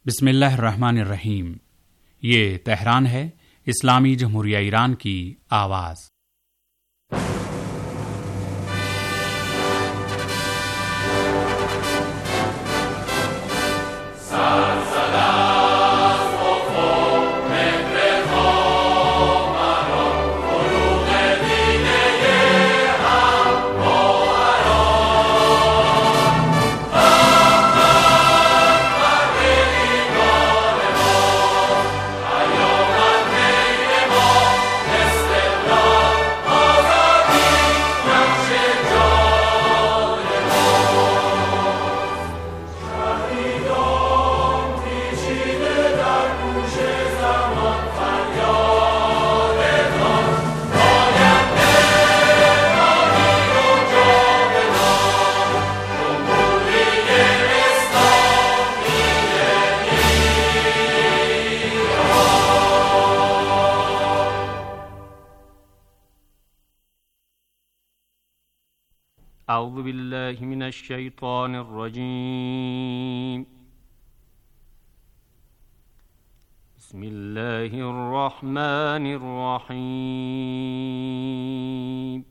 बिस्मिल्लाहिर्रहमानिर्रहीम। ये तेहरान है, इस्लामी जमहूरिया ईरान की आवाज़। أعوذ بالله من الشيطان الرجيم. بسم الله الرحمن الرحيم.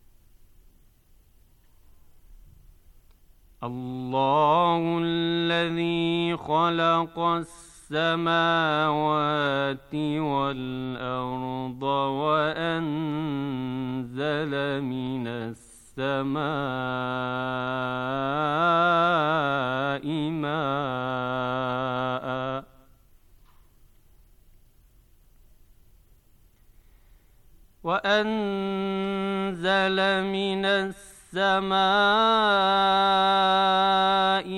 الله الذي خلق السماوات والأرض وأنزل من السماء ماء وأنزل من السماء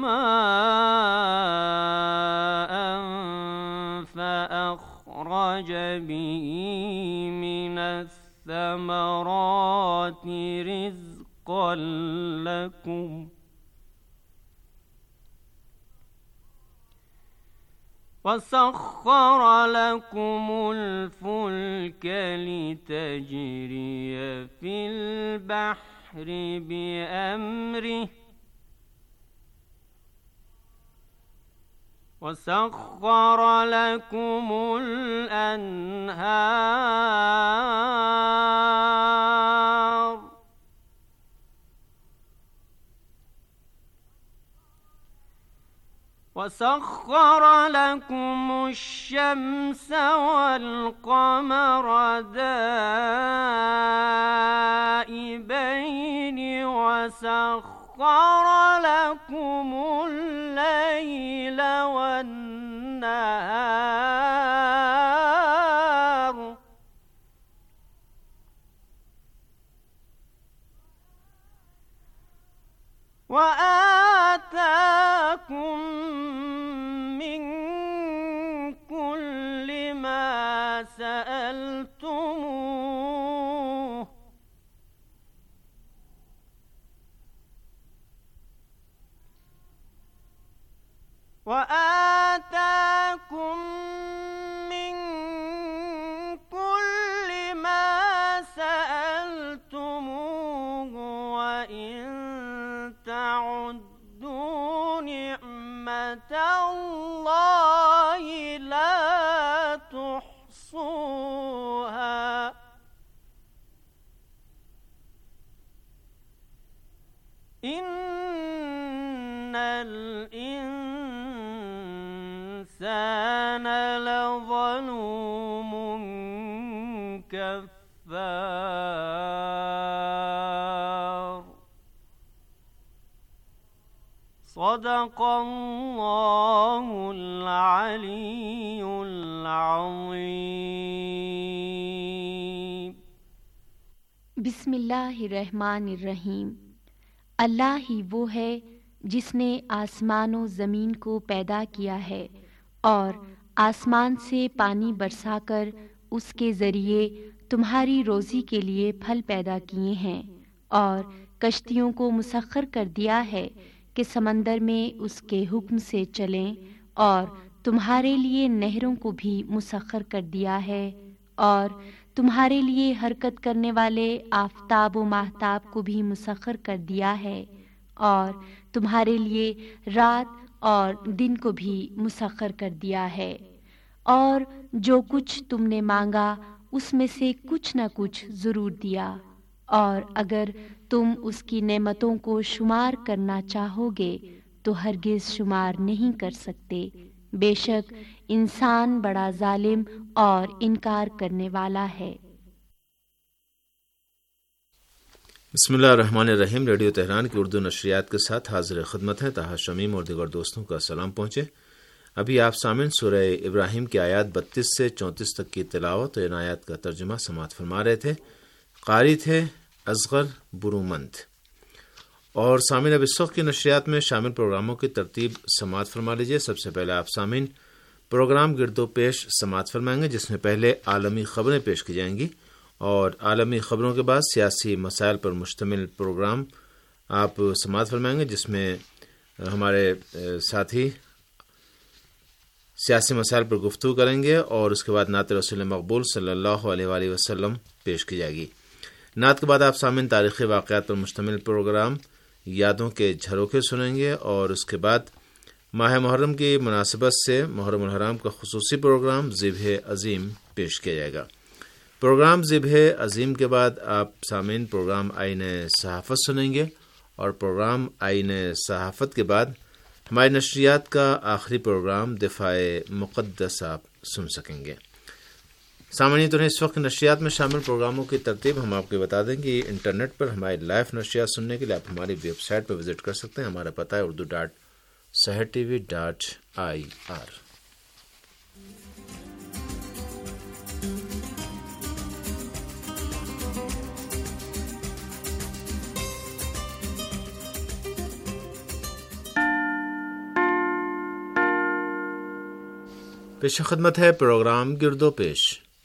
ماء فأخرج به من الثمرات رزقا لكم وسخر لكم الفلك لتجري في البحر بأمره وسخر لكم الأنهار وسخر لكم الشمس والقمر دائبين وسخر لكم الليل والنهار وآتاكم من كل ما سألتموه وآتاكم من كل ما سألتموه وإن تعدوا نعمة الله لا تحصوها إن الإنسان لظلوم كفار. صدق الله العلي العظيم. बिस्मिल्लाहिर्रहमानिर्रहीम। अल्लाह ही वो है जिसने आसमान व ज़मीन को पैदा किया है और आसमान से पानी बरसाकर उसके ज़रिए तुम्हारी रोज़ी के लिए फल पैदा किए हैं और कश्तियों को मुसख्खर कर दिया है कि समंदर में उसके हुक्म से चलें और तुम्हारे लिए नहरों को भी मुसख्खर कर दिया है और तुम्हारे लिए हरकत करने वाले आफ़ताब व माहताब को भी मुसख्खर कर दिया है और तुम्हारे लिए रात اور دن کو بھی مسخر کر دیا ہے، اور جو کچھ تم نے مانگا اس میں سے کچھ نہ کچھ ضرور دیا، اور اگر تم اس کی نعمتوں کو شمار کرنا چاہو گے تو ہرگز شمار نہیں کر سکتے۔ بے شک انسان بڑا ظالم اور انکار کرنے والا ہے۔ بسم اللہ الرحمن الرحیم۔ ریڈیو تہران کی اردو نشریات کے ساتھ حاضر خدمت ہے طاہر شمیم اور دیگر دوستوں کا سلام پہنچے۔ ابھی آپ سامعین سورہ ابراہیم کی آیات 32 سے 34 تک کی تلاوت اور ان آیات کا ترجمہ سماعت فرما رہے تھے۔ قاری تھے اصغر برومند۔ اور سامعین اب اس وقت کی نشریات میں شامل پروگراموں کی ترتیب سماعت فرما لیجیے۔ سب سے پہلے آپ سامعین پروگرام گرد و پیش سماعت فرمائیں گے، جس میں پہلے عالمی خبریں پیش کی جائیں گی، اور عالمی خبروں کے بعد سیاسی مسائل پر مشتمل پروگرام آپ سماعت فرمائیں گے، جس میں ہمارے ساتھی سیاسی مسائل پر گفتگو کریں گے، اور اس کے بعد نعت رسول مقبول صلی اللہ علیہ وآلہ وسلم پیش کی جائے گی۔ نعت کے بعد آپ سامعین تاریخی واقعات پر مشتمل پروگرام یادوں کے جھروکے سنیں گے، اور اس کے بعد ماہ محرم کی مناسبت سے محرم الحرام کا خصوصی پروگرام ذبح عظیم پیش کیا جائے گا۔ پروگرام ذبح عظیم کے بعد آپ سامعین پروگرام آئین صحافت سنیں گے، اور پروگرام آئین صحافت کے بعد ہماری نشریات کا آخری پروگرام دفاع مقدس آپ سن سکیں گے۔ سامعین تو اس وقت نشریات میں شامل پروگراموں کی ترتیب ہم آپ کو بتا دیں کہ انٹرنیٹ پر ہماری لائیو نشریات سننے کے لیے آپ ہماری ویب سائٹ پر وزٹ کر سکتے ہیں۔ ہمارا پتہ ہے urdu.sehertv.ir۔ پیش خدمت ہے پروگرام گرد و پیش۔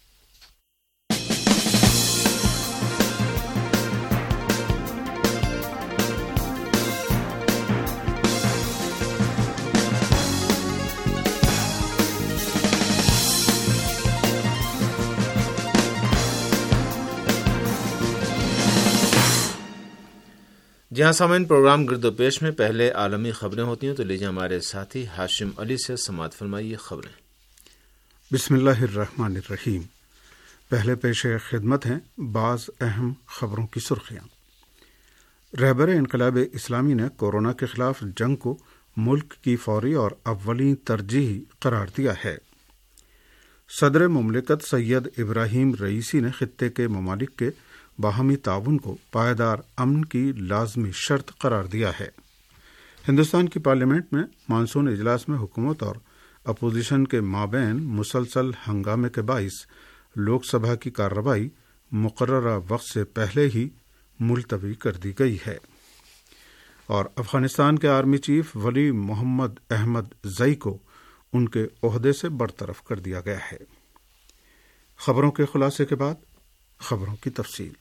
جہاں سامعین پروگرام گرد و پیش میں پہلے عالمی خبریں ہوتی ہیں، تو لیجیے ہمارے ساتھی ہاشم علی سے سماعت فرمائیے خبریں۔ بسم اللہ الرحمن الرحیم۔ پہلے پیش خدمت ہیں بعض اہم خبروں کی سرخیاں۔ رہبر انقلاب اسلامی نے کورونا کے خلاف جنگ کو ملک کی فوری اور اولین ترجیح قرار دیا ہے۔ صدر مملکت سید ابراہیم رئیسی نے خطے کے ممالک کے باہمی تعاون کو پائیدار امن کی لازمی شرط قرار دیا ہے۔ ہندوستان کی پارلیمنٹ میں مانسون اجلاس میں حکومت اور اپوزیشن کے مابین مسلسل ہنگامے کے باعث لوک سبھا کی کارروائی مقررہ وقت سے پہلے ہی ملتوی کر دی گئی ہے، اور افغانستان کے آرمی چیف ولی محمد احمد زئی کو ان کے عہدے سے برطرف کر دیا گیا ہے۔ خبروں کے خلاصے کے بعد خبروں کی تفصیل۔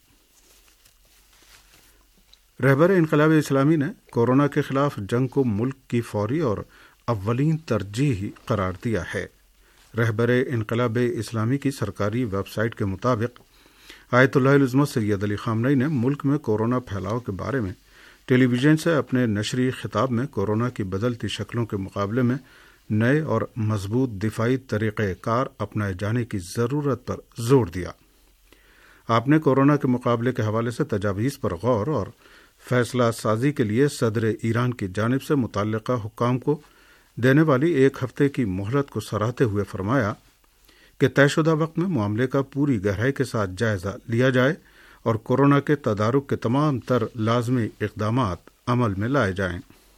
رہبر انقلاب اسلامی نے کورونا کے خلاف جنگ کو ملک کی فوری اور اولین ترجیح قرار دیا ہے۔ رہبر انقلاب اسلامی کی سرکاری ویب سائٹ کے مطابق آیت اللہ العظمت سید علی خامنئی نے ملک میں کورونا پھیلاؤ کے بارے میں ٹیلی ویژن سے اپنے نشری خطاب میں کورونا کی بدلتی شکلوں کے مقابلے میں نئے اور مضبوط دفاعی طریقہ کار اپنائے جانے کی ضرورت پر زور دیا۔ آپ نے کورونا کے مقابلے کے حوالے سے تجاویز پر غور اور فیصلہ سازی کے لیے صدر ایران کی جانب سے متعلقہ حکام کو دینے والی 1 ہفتے کی مہلت کو سراہتے ہوئے فرمایا کہ طے شدہ وقت میں معاملے کا پوری گہرائی کے ساتھ جائزہ لیا جائے اور کورونا کے تدارک کے تمام تر لازمی اقدامات عمل میں لائے جائیں۔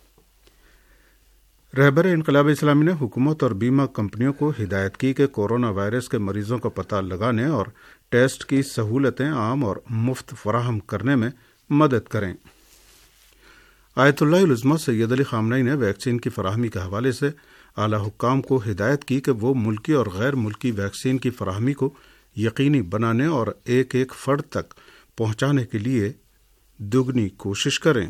رہبر انقلاب اسلامی نے حکومت اور بیمہ کمپنیوں کو ہدایت کی کہ کورونا وائرس کے مریضوں کا پتہ لگانے اور ٹیسٹ کی سہولتیں عام اور مفت فراہم کرنے میں مدد کریں۔ آیت اللہ العظمت سید علی خامنئی نے ویکسین کی فراہمی کے حوالے سے اعلی حکام کو ہدایت کی کہ وہ ملکی اور غیر ملکی ویکسین کی فراہمی کو یقینی بنانے اور ایک ایک فرد تک پہنچانے کے لیے دگنی کوشش کریں۔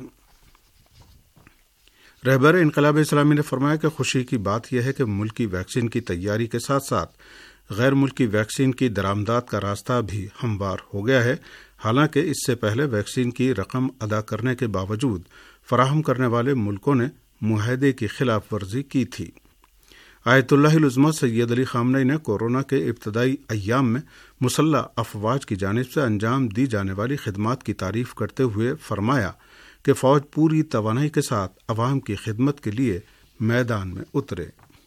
رہبر انقلاب اسلامی نے فرمایا کہ خوشی کی بات یہ ہے کہ ملکی ویکسین کی تیاری کے ساتھ ساتھ غیر ملکی ویکسین کی درآمدات کا راستہ بھی ہموار ہو گیا ہے، حالانکہ اس سے پہلے ویکسین کی رقم ادا کرنے کے باوجود فراہم کرنے والے ملکوں نے معاہدے کی خلاف ورزی کی تھی۔ آیت اللہ العظمہ سید علی خامنئی نے کورونا کے ابتدائی ایام میں مسلح افواج کی جانب سے انجام دی جانے والی خدمات کی تعریف کرتے ہوئے فرمایا کہ فوج پوری توانائی کے ساتھ عوام کی خدمت کے لیے میدان میں اترے۔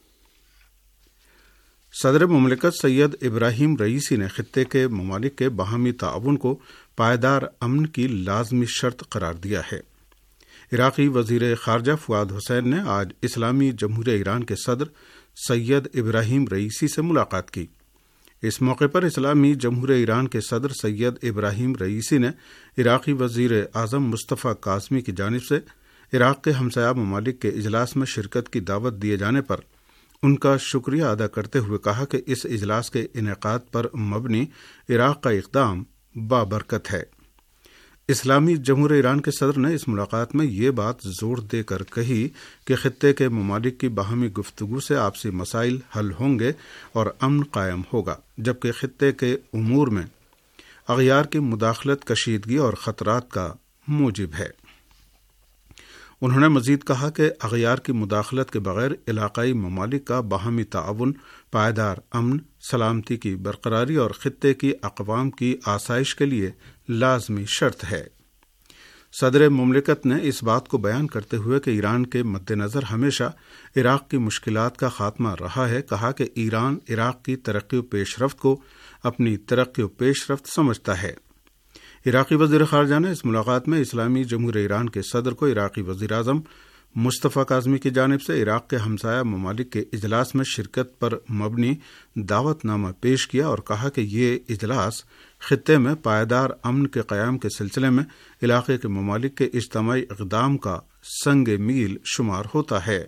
صدر مملکت سید ابراہیم رئیسی نے خطے کے ممالک کے باہمی تعاون کو پائیدار امن کی لازمی شرط قرار دیا ہے۔ عراقی وزیر خارجہ فؤاد حسین نے آج اسلامی جمہوریہ ایران کے صدر سید ابراہیم رئیسی سے ملاقات کی۔ اس موقع پر اسلامی جمہوریہ ایران کے صدر سید ابراہیم رئیسی نے عراقی وزیر اعظم مصطفیٰ کاظمی کی جانب سے عراق کے ہمسایہ ممالک کے اجلاس میں شرکت کی دعوت دیے جانے پر ان کا شکریہ ادا کرتے ہوئے کہا کہ اس اجلاس کے انعقاد پر مبنی عراق کا اقدام بابرکت ہے۔ اسلامی جمہوریہ ایران کے صدر نے اس ملاقات میں یہ بات زور دے کر کہی کہ خطے کے ممالک کی باہمی گفتگو سے آپسی مسائل حل ہوں گے اور امن قائم ہوگا، جبکہ خطے کے امور میں اغیار کی مداخلت کشیدگی اور خطرات کا موجب ہے۔ انہوں نے مزید کہا کہ اغیار کی مداخلت کے بغیر علاقائی ممالک کا باہمی تعاون پائیدار امن، سلامتی کی برقراری اور خطے کی اقوام کی آسائش کے لیے لازمی شرط ہے۔ صدر مملکت نے اس بات کو بیان کرتے ہوئے کہ ایران کے مد نظر ہمیشہ عراق کی مشکلات کا خاتمہ رہا ہے، کہا کہ ایران عراق کی ترقی و پیش رفت کو اپنی ترقی و پیش رفت سمجھتا ہے۔ عراقی وزیر خارجہ نے اس ملاقات میں اسلامی جمہوریہ ایران کے صدر کو عراقی وزیر اعظم مصطفیٰ کاظمی کی جانب سے عراق کے ہمسایہ ممالک کے اجلاس میں شرکت پر مبنی دعوت نامہ پیش کیا اور کہا کہ یہ اجلاس خطے میں پائیدار امن کے قیام کے سلسلے میں علاقے کے ممالک کے اجتماعی اقدام کا سنگ میل شمار ہوتا ہے۔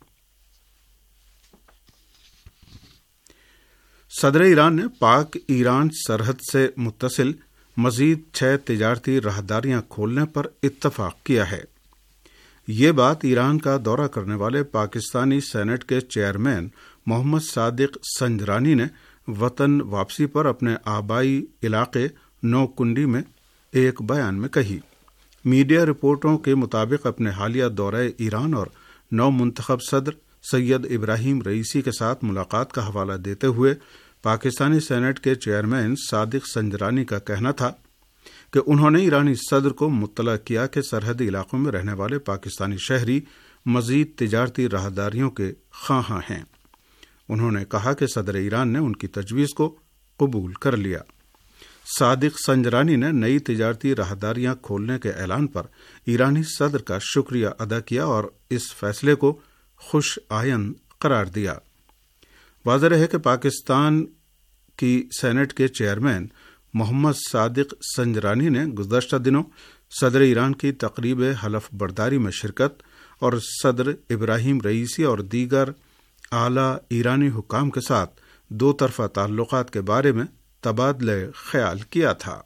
صدر ایران نے پاک ایران سرحد سے متصل مزید 6 تجارتی راہداریاں کھولنے پر اتفاق کیا ہے۔ یہ بات ایران کا دورہ کرنے والے پاکستانی سینٹ کے چیئرمین محمد صادق سنجرانی نے وطن واپسی پر اپنے آبائی علاقے نوکنڈی میں ایک بیان میں کہی۔ میڈیا رپورٹوں کے مطابق اپنے حالیہ دورہ ایران اور نو منتخب صدر سید ابراہیم رئیسی کے ساتھ ملاقات کا حوالہ دیتے ہوئے پاکستانی سینٹ کے چیئرمین صادق سنجرانی کا کہنا تھا کہ انہوں نے ایرانی صدر کو مطلع کیا کہ سرحدی علاقوں میں رہنے والے پاکستانی شہری مزید تجارتی راہداریوں کے خواہاں ہیں۔ انہوں نے کہا کہ صدر ایران نے ان کی تجویز کو قبول کر لیا۔ صادق سنجرانی نے نئی تجارتی راہداریاں کھولنے کے اعلان پر ایرانی صدر کا شکریہ ادا کیا اور اس فیصلے کو خوش آئند قرار دیا۔ واضح ہے کہ پاکستان کی سینٹ کے چیئرمین محمد صادق سنجرانی نے گزشتہ دنوں صدر ایران کی تقریب حلف برداری میں شرکت اور صدر ابراہیم رئیسی اور دیگر اعلیٰ ایرانی حکام کے ساتھ دو طرفہ تعلقات کے بارے میں تبادلہ خیال کیا تھا۔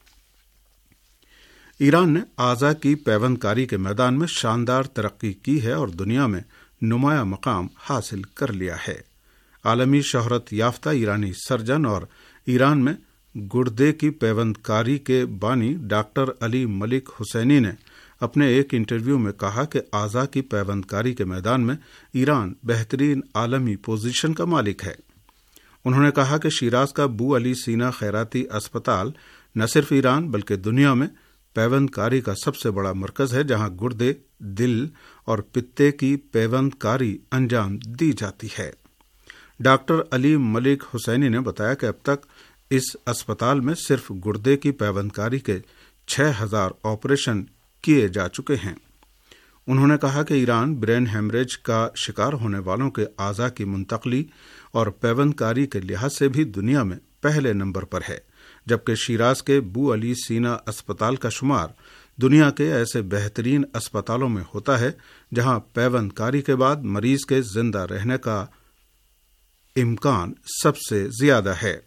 ایران نے اعضاء کی پیوند کاری کے میدان میں شاندار ترقی کی ہے اور دنیا میں نمایاں مقام حاصل کر لیا ہے۔ عالمی شہرت یافتہ ایرانی سرجن اور ایران میں گردے کی پیوند کاری کے بانی ڈاکٹر علی ملک حسینی نے اپنے ایک انٹرویو میں کہا کہ اعضاء کی پیوند کاری کے میدان میں ایران بہترین عالمی پوزیشن کا مالک ہے۔ انہوں نے کہا کہ شیراز کا بو علی سینا خیراتی اسپتال نہ صرف ایران بلکہ دنیا میں پیوند کاری کا سب سے بڑا مرکز ہے، جہاں گردے، دل اور پتے کی پیوند کاری انجام دی جاتی ہے۔ ڈاکٹر علی ملک حسینی نے بتایا کہ اب تک اس اسپتال میں صرف گردے کی پیوند کاری کے 6000 آپریشن کیے جا چکے ہیں۔ انہوں نے کہا کہ ایران برین ہیمریج کا شکار ہونے والوں کے اعضاء کی منتقلی اور پیوند کاری کے لحاظ سے بھی دنیا میں پہلے نمبر پر ہے، جبکہ شیراز کے بو علی سینا اسپتال کا شمار دنیا کے ایسے بہترین اسپتالوں میں ہوتا ہے جہاں پیوند کاری کے بعد مریض کے زندہ رہنے کا امکان سب سے زیادہ ہے۔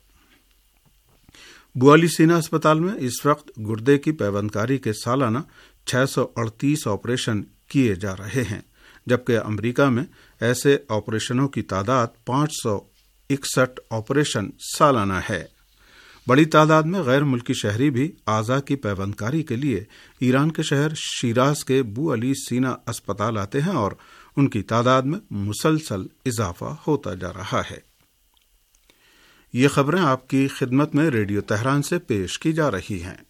بو علی سینا اسپتال میں اس وقت گردے کی پیوند کاری کے سالانہ 638 آپریشن کیے جا رہے ہیں، جبکہ امریکہ میں ایسے آپریشنوں کی تعداد 561 آپریشن سالانہ ہے۔ بڑی تعداد میں غیر ملکی شہری بھی اعضاء کی پیوند کاری کے لیے ایران کے شہر شیراز کے بو علی سینا اسپتال آتے ہیں اور ان کی تعداد میں مسلسل اضافہ ہوتا جا رہا ہے۔ یہ خبریں آپ کی خدمت میں ریڈیو تہران سے پیش کی جا رہی ہیں۔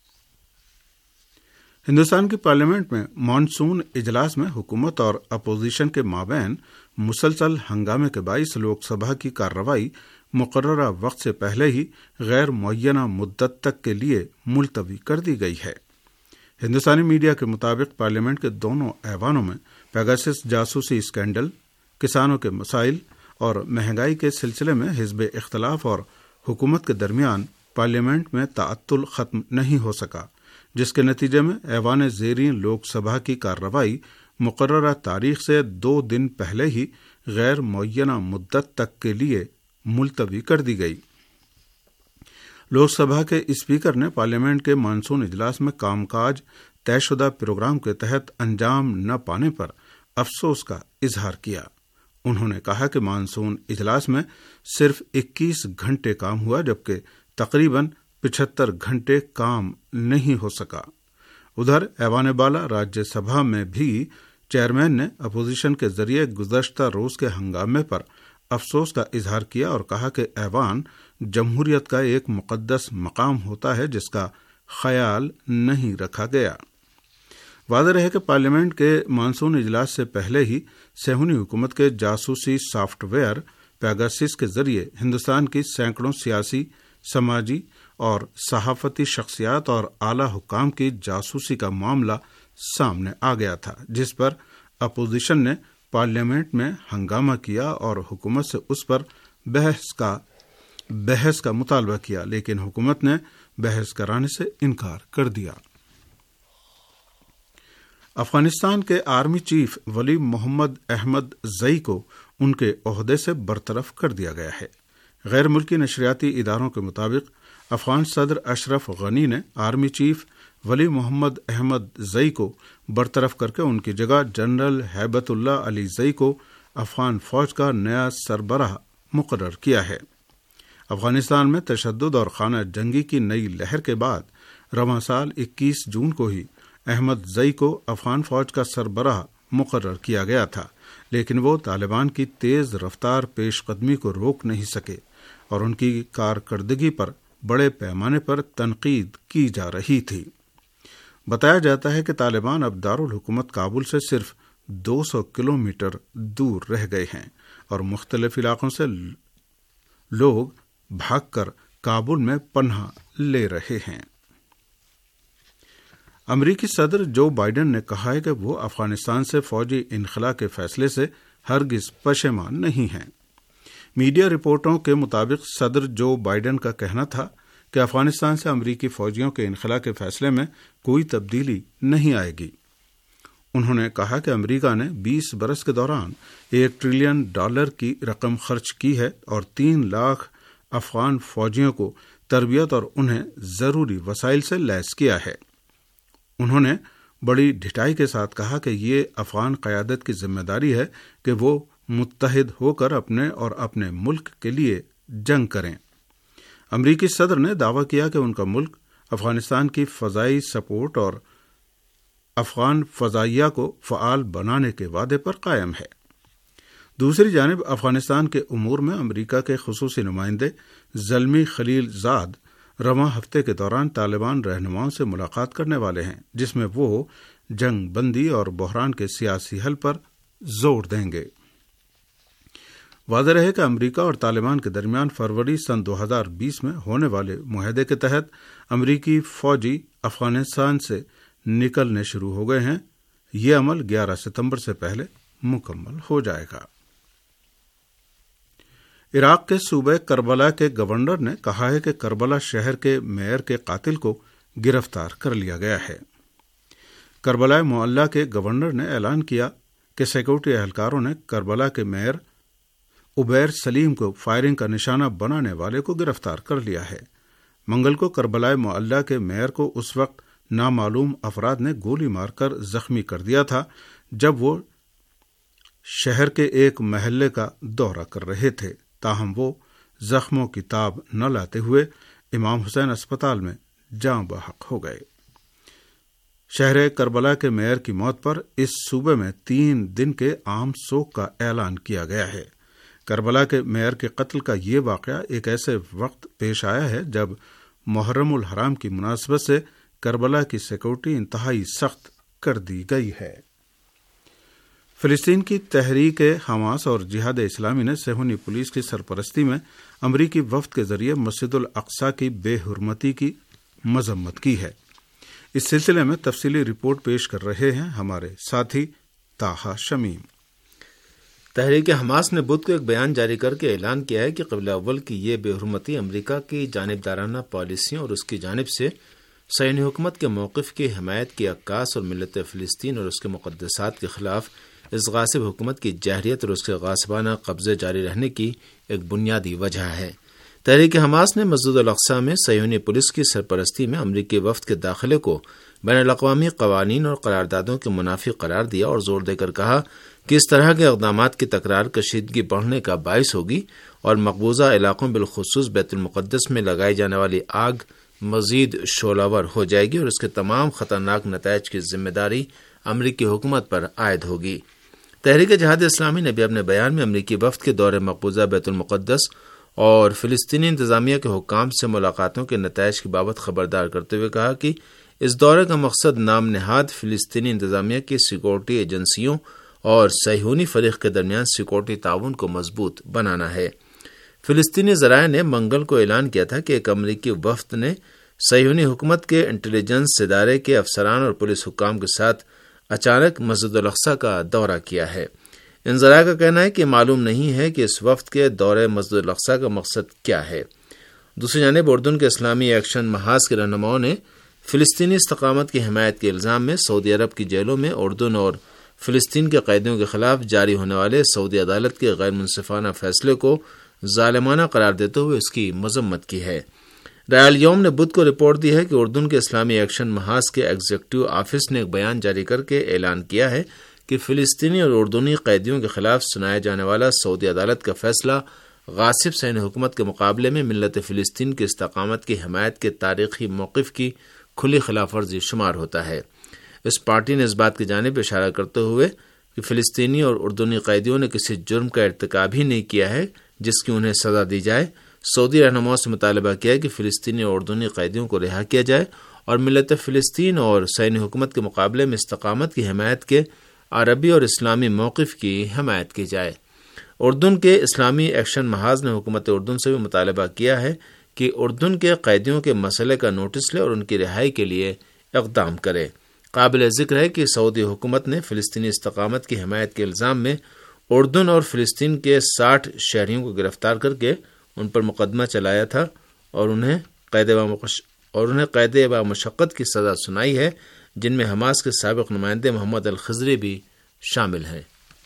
ہندوستان کی پارلیمنٹ میں مانسون اجلاس میں حکومت اور اپوزیشن کے مابین مسلسل ہنگامے کے باعث لوک سبھا کی کارروائی مقررہ وقت سے پہلے ہی غیر معینہ مدت تک کے لیے ملتوی کر دی گئی ہے۔ ہندوستانی میڈیا کے مطابق پارلیمنٹ کے دونوں ایوانوں میں پیگاسس جاسوسی اسکینڈل، کسانوں کے مسائل اور مہنگائی کے سلسلے میں حزب اختلاف اور حکومت کے درمیان پارلیمنٹ میں تعطل ختم نہیں ہو سکا، جس کے نتیجے میں ایوان زیریں لوک سبھا کی کارروائی مقررہ تاریخ سے 2 دن پہلے ہی غیر معینہ مدت تک کے لیے ملتوی کر دی گئی۔ لوک سبھا کے اسپیکر نے پارلیمنٹ کے مانسون اجلاس میں کام کاج طے شدہ پروگرام کے تحت انجام نہ پانے پر افسوس کا اظہار کیا۔ انہوں نے کہا کہ مانسون اجلاس میں صرف 21 گھنٹے کام ہوا، جبکہ تقریباً 75 گھنٹے کام نہیں ہو سکا۔ ادھر ایوان بالا راجیہ سبھا میں بھی چیئرمین نے اپوزیشن کے ذریعے گزشتہ روز کے ہنگامے پر افسوس کا اظہار کیا اور کہا کہ ایوان جمہوریت کا ایک مقدس مقام ہوتا ہے جس کا خیال نہیں رکھا گیا۔ واضح رہے کہ پارلیمنٹ کے مانسون اجلاس سے پہلے ہی صہیونی حکومت کے جاسوسی سافٹ ویئر پیگاسس کے ذریعے ہندوستان کی سینکڑوں سیاسی، سماجی اور صحافتی شخصیات اور اعلی حکام کی جاسوسی کا معاملہ سامنے آ گیا تھا، جس پر اپوزیشن نے پارلیمنٹ میں ہنگامہ کیا اور حکومت سے اس پر بحث کا مطالبہ کیا، لیکن حکومت نے بحث کرانے سے انکار کر دیا۔ افغانستان کے آرمی چیف ولی محمد احمد زئی کو ان کے عہدے سے برطرف کر دیا گیا ہے۔ غیر ملکی نشریاتی اداروں کے مطابق افغان صدر اشرف غنی نے آرمی چیف ولی محمد احمد زئی کو برطرف کر کے ان کی جگہ جنرل ہیبت اللہ علی زئی کو افغان فوج کا نیا سربراہ مقرر کیا ہے۔ افغانستان میں تشدد اور خانہ جنگی کی نئی لہر کے بعد رواں سال 21 جون کو ہی احمد زئی کو افغان فوج کا سربراہ مقرر کیا گیا تھا، لیکن وہ طالبان کی تیز رفتار پیش قدمی کو روک نہیں سکے اور ان کی کارکردگی پر بڑے پیمانے پر تنقید کی جا رہی تھی۔ بتایا جاتا ہے کہ طالبان اب دارالحکومت کابل سے صرف 200 کلومیٹر دور رہ گئے ہیں اور مختلف علاقوں سے لوگ بھاگ کر کابل میں پناہ لے رہے ہیں۔ امریکی صدر جو بائیڈن نے کہا ہے کہ وہ افغانستان سے فوجی انخلا کے فیصلے سے ہرگز پشیمان نہیں ہیں۔ میڈیا رپورٹوں کے مطابق صدر جو بائیڈن کا کہنا تھا کہ افغانستان سے امریکی فوجیوں کے انخلا کے فیصلے میں کوئی تبدیلی نہیں آئے گی۔ انہوں نے کہا کہ امریکہ نے 20 برس کے دوران $1 ٹریلین کی رقم خرچ کی ہے اور 3 لاکھ افغان فوجیوں کو تربیت اور انہیں ضروری وسائل سے لیس کیا ہے۔ انہوں نے بڑی ڈھٹائی کے ساتھ کہا کہ یہ افغان قیادت کی ذمہ داری ہے کہ وہ متحد ہو کر اپنے اور اپنے ملک کے لیے جنگ کریں۔ امریکی صدر نے دعویٰ کیا کہ ان کا ملک افغانستان کی فضائی سپورٹ اور افغان فضائیہ کو فعال بنانے کے وعدے پر قائم ہے۔ دوسری جانب افغانستان کے امور میں امریکہ کے خصوصی نمائندے زلمی خلیل زاد رواں ہفتے کے دوران طالبان رہنماؤں سے ملاقات کرنے والے ہیں، جس میں وہ جنگ بندی اور بحران کے سیاسی حل پر زور دیں گے۔ واضح رہے کہ امریکہ اور طالبان کے درمیان فروری سن 2020 میں ہونے والے معاہدے کے تحت امریکی فوجی افغانستان سے نکلنے شروع ہو گئے ہیں۔ یہ عمل 11 ستمبر سے پہلے مکمل ہو جائے گا۔ عراق کے صوبہ کربلا کے گورنر نے کہا ہے کہ کربلا شہر کے میئر کے قاتل کو گرفتار کر لیا گیا ہے۔ کربلا معلی کے گورنر نے اعلان کیا کہ سیکورٹی اہلکاروں نے کربلا کے میئر عبیر سلیم کو فائرنگ کا نشانہ بنانے والے کو گرفتار کر لیا ہے۔ منگل کو کربلا معلی کے میئر کو اس وقت نامعلوم افراد نے گولی مار کر زخمی کر دیا تھا جب وہ شہر کے ایک محلے کا دورہ کر رہے تھے، تاہم وہ زخموں کی تاب نہ لاتے ہوئے امام حسین اسپتال میں جاں بحق ہو گئے۔ شہر کربلا کے میئر کی موت پر اس صوبے میں 3 دن کے عام سوگ کا اعلان کیا گیا ہے۔ کربلا کے میئر کے قتل کا یہ واقعہ ایک ایسے وقت پیش آیا ہے جب محرم الحرام کی مناسبت سے کربلا کی سیکورٹی انتہائی سخت کر دی گئی ہے۔ فلسطین کی تحریک حماس اور جہاد اسلامی نے صہیونی پولیس کی سرپرستی میں امریکی وفد کے ذریعے مسجد الاقصی کی بے حرمتی کی مذمت کی ہے۔ اس سلسلے میں تفصیلی رپورٹ پیش کر رہے ہیں ہمارے ساتھی طاہا شمیم۔ تحریک حماس نے بدھ کو ایک بیان جاری کر کے اعلان کیا ہے کہ قبلہ اول کی یہ بے حرمتی امریکہ کی جانبدارانہ پالیسیوں اور اس کی جانب سے صہیونی حکومت کے موقف کی حمایت کی عکاس اور ملت فلسطین اور اس کے مقدسات کے خلاف اس غاصب حکومت کی جہریت اور اس کے غاصبانہ قبضے جاری رہنے کی ایک بنیادی وجہ ہے۔ تحریک حماس نے مسجد الاقصی میں صہیونی پولیس کی سرپرستی میں امریکی وفد کے داخلے کو بین الاقوامی قوانین اور قراردادوں کے منافی قرار دیا اور زور دے کر کہا کہ اس طرح کے اقدامات کی تکرار کشیدگی بڑھنے کا باعث ہوگی اور مقبوضہ علاقوں بالخصوص بیت المقدس میں لگائی جانے والی آگ مزید شعلہور ہو جائے گی اور اس کے تمام خطرناک نتائج کی ذمہ داری امریکی حکومت پر عائد ہوگی۔ تحریک جہاد اسلامی نے بھی اپنے بیان میں امریکی وفد کے دور مقبوضہ بیت المقدس اور فلسطینی انتظامیہ کے حکام سے ملاقاتوں کے نتائج کی بابت خبردار کرتے ہوئے کہا کہ اس دورے کا مقصد نام نہاد فلسطینی انتظامیہ کی سیکورٹی ایجنسیوں اور صہیونی فریق کے درمیان سیکورٹی تعاون کو مضبوط بنانا ہے۔ فلسطینی ذرائع نے منگل کو اعلان کیا تھا کہ ایک امریکی وفد نے صہیونی حکومت کے انٹیلیجنس ادارے کے افسران اور پولیس حکام کے ساتھ اچانک مسجد الاقصی کا دورہ کیا ہے۔ ان ذرائع کا کہنا ہے کہ معلوم نہیں ہے کہ اس وفد کے دورے مسجد الاقصی کا مقصد کیا ہے۔ دوسری جانب اردن کے اسلامی ایکشن محاذ کے رہنماؤں نے فلسطینی استقامت کی حمایت کے الزام میں سعودی عرب کی جیلوں میں اردن اور فلسطین کے قیدیوں کے خلاف جاری ہونے والے سعودی عدالت کے غیر منصفانہ فیصلے کو ظالمانہ قرار دیتے ہوئے اس کی مذمت کی ہے۔ رائے الیوم نے بدھ کو رپورٹ دی ہے کہ اردن کے اسلامی ایکشن محاذ کے ایگزیکٹو آفس نے ایک بیان جاری کر کے اعلان کیا ہے کہ فلسطینی اور اردنی قیدیوں کے خلاف سنایا جانے والا سعودی عدالت کا فیصلہ غاصب صہیونی حکومت کے مقابلے میں ملت فلسطین کی استقامت کی حمایت کے تاریخی موقف کی کھلی خلاف ورزی شمار ہوتا ہے۔ اس پارٹی نے اس بات کی جانب اشارہ کرتے ہوئے کہ فلسطینی اور اردنی قیدیوں نے کسی جرم کا ارتکاب ہی نہیں کیا ہے جس کی انہیں سزا دی جائے، سعودی رہنماؤں سے مطالبہ کیا کہ فلسطینی اور اردنی قیدیوں کو رہا کیا جائے اور ملت فلسطین اور صہیونی حکومت کے مقابلے میں استقامت کی حمایت کے عربی اور اسلامی موقف کی حمایت کی جائے۔ اردن کے اسلامی ایکشن محاذ نے حکومت اردن سے بھی مطالبہ کیا ہے کہ اردن کے قیدیوں کے مسئلے کا نوٹس لے اور ان کی رہائی کے لیے اقدام کرے۔ قابل ذکر ہے کہ سعودی حکومت نے فلسطینی استقامت کی حمایت کے الزام میں اردن اور فلسطین کے 60 شہریوں کو گرفتار کر کے ان پر مقدمہ چلایا تھا اور انہیں قید و مشقت کی سزا سنائی ہے، جن میں حماس کے سابق نمائندے محمد الخضری بھی شامل ہیں۔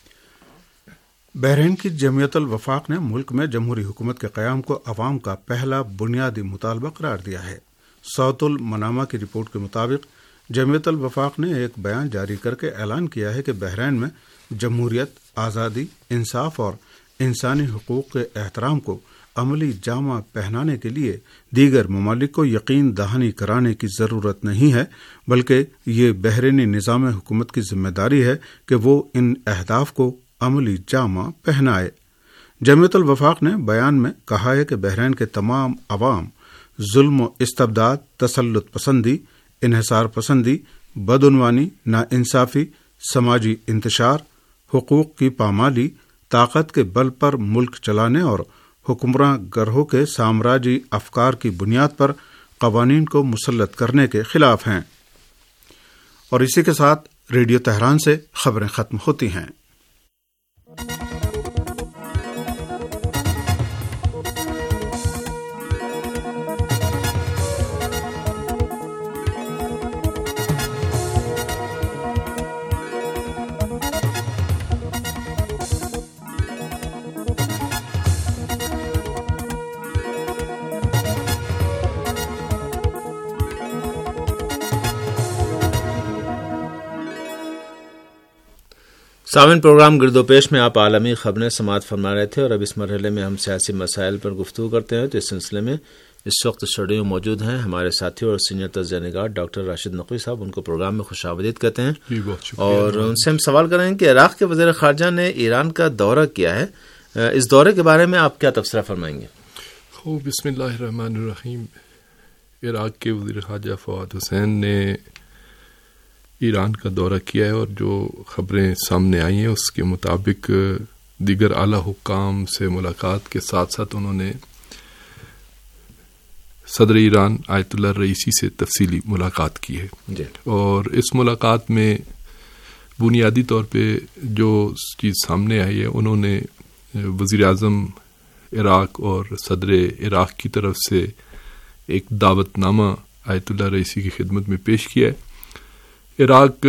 بحرین کی جمعیت الوفاق نے ملک میں جمہوری حکومت کے قیام کو عوام کا پہلا بنیادی مطالبہ قرار دیا ہے۔ صوت المنامہ کی رپورٹ کے مطابق جمعیت الوفاق نے ایک بیان جاری کر کے اعلان کیا ہے کہ بحرین میں جمہوریت، آزادی، انصاف اور انسانی حقوق کے احترام کو عملی جامہ پہنانے کے لیے دیگر ممالک کو یقین دہانی کرانے کی ضرورت نہیں ہے، بلکہ یہ بحرینی نظام حکومت کی ذمہ داری ہے کہ وہ ان اہداف کو عملی جامہ پہنائے۔ جمعیت الوفاق نے بیان میں کہا ہے کہ بحرین کے تمام عوام ظلم و استبداد، تسلط پسندی، انحصار پسندی، بدعنوانی، ناانصافی، سماجی انتشار، حقوق کی پامالی، طاقت کے بل پر ملک چلانے اور حکمراں گروہوں کے سامراجی افکار کی بنیاد پر قوانین کو مسلط کرنے کے خلاف ہیں۔ اور اسی کے ساتھ ریڈیو تہران سے خبریں ختم ہوتی ہیں۔ سامعین، پروگرام گرد و پیش میں آپ عالمی خبریں سماعت فرما رہے تھے اور اب اس مرحلے میں ہم سیاسی مسائل پر گفتگو کرتے ہیں۔ تو اس سلسلے میں اس وقت اسٹوڈیو میں موجود ہیں ہمارے ساتھی اور سینئر تجزیہ نگار ڈاکٹر راشد نقوی صاحب. ان کو پروگرام میں خوش آمدید کہتے ہیں اور ان سے ہم سوال کریں کہ عراق کے وزیر خارجہ نے ایران کا دورہ کیا ہے. اس دورے کے بارے میں آپ کیا تبصرہ فرمائیں گے؟ بسم اللہ الرحمن الرحیم. عراق کے وزیر خارجہ فواد حسین نے ایران کا دورہ کیا ہے اور جو خبریں سامنے آئی ہیں اس کے مطابق دیگر اعلیٰ حکام سے ملاقات کے ساتھ ساتھ انہوں نے صدر ایران آیت اللہ رئیسی سے تفصیلی ملاقات کی ہے جی. اور اس ملاقات میں بنیادی طور پہ جو چیز سامنے آئی ہے انہوں نے وزیر اعظم عراق اور صدر عراق کی طرف سے ایک دعوت نامہ آیت اللہ رئیسی کی خدمت میں پیش کیا ہے. عراق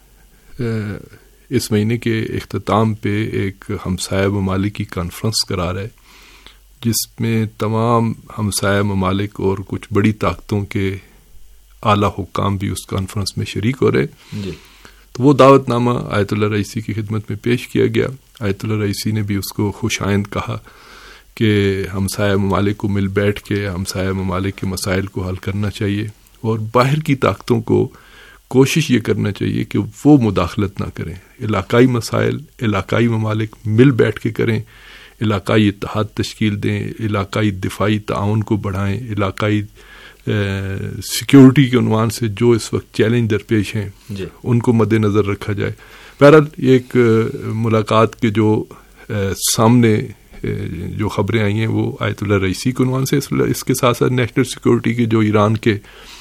اس مہینے کے اختتام پہ ایک ہمسایہ ممالک کی کانفرنس کرا رہا ہے جس میں تمام ہمسایہ ممالک اور کچھ بڑی طاقتوں کے اعلیٰ حکام بھی اس کانفرنس میں شریک ہو رہے جی. تو وہ دعوت نامہ آیت اللہ رئیسی کی خدمت میں پیش کیا گیا. آیت اللہ رئیسی نے بھی اس کو خوش آئند کہا کہ ہمسایہ ممالک کو مل بیٹھ کے ہمسایہ ممالک کے مسائل کو حل کرنا چاہیے اور باہر کی طاقتوں کو کوشش یہ کرنا چاہیے کہ وہ مداخلت نہ کریں. علاقائی مسائل علاقائی ممالک مل بیٹھ کے کریں, علاقائی اتحاد تشکیل دیں, علاقائی دفاعی تعاون کو بڑھائیں, علاقائی سیکیورٹی کے عنوان سے جو اس وقت چیلنج درپیش ہیں جی. ان کو مد نظر رکھا جائے. بہرحال یہ ایک ملاقات کے جو سامنے جو خبریں آئی ہیں وہ آیت اللہ رئیسی کے عنوان سے, اس کے ساتھ ساتھ نیشنل سیکیورٹی کے جو ایران کے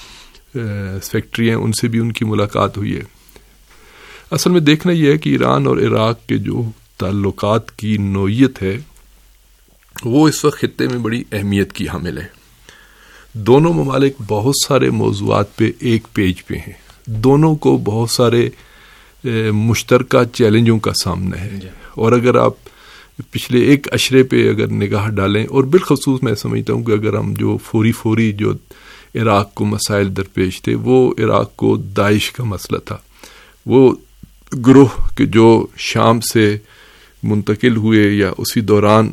سیکٹری ہیں ان سے بھی ان کی ملاقات ہوئی ہے. اصل میں دیکھنا یہ ہے کہ ایران اور عراق کے جو تعلقات کی نوعیت ہے وہ اس وقت خطے میں بڑی اہمیت کی حامل ہے. دونوں ممالک بہت سارے موضوعات پہ ایک پیج پہ ہیں, دونوں کو بہت سارے مشترکہ چیلنجوں کا سامنا ہے. اور اگر آپ پچھلے ایک عشرے پہ اگر نگاہ ڈالیں اور بالخصوص میں سمجھتا ہوں کہ اگر ہم جو فوری جو عراق کو مسائل درپیش تھے وہ عراق کو داعش کا مسئلہ تھا. وہ گروہ کے جو شام سے منتقل ہوئے یا اسی دوران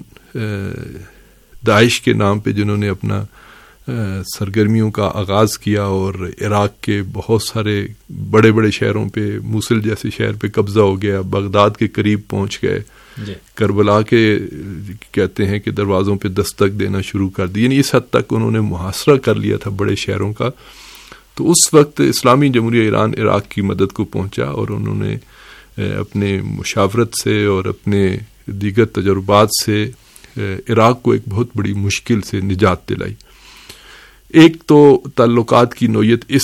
داعش کے نام پہ جنہوں نے اپنا سرگرمیوں کا آغاز کیا اور عراق کے بہت سارے بڑے بڑے شہروں پہ, موصل جیسے شہر پہ قبضہ ہو گیا, بغداد کے قریب پہنچ گئے جی. کربلا کے کہتے ہیں کہ دروازوں پہ دستک دینا شروع کر دی, یعنی اس حد تک انہوں نے محاصرہ کر لیا تھا بڑے شہروں کا. تو اس وقت اسلامی جمہوریہ ایران عراق کی مدد کو پہنچا اور انہوں نے اپنے مشاورت سے اور اپنے دیگر تجربات سے عراق کو ایک بہت بڑی مشکل سے نجات دلائی. ایک تو تعلقات کی نوعیت اس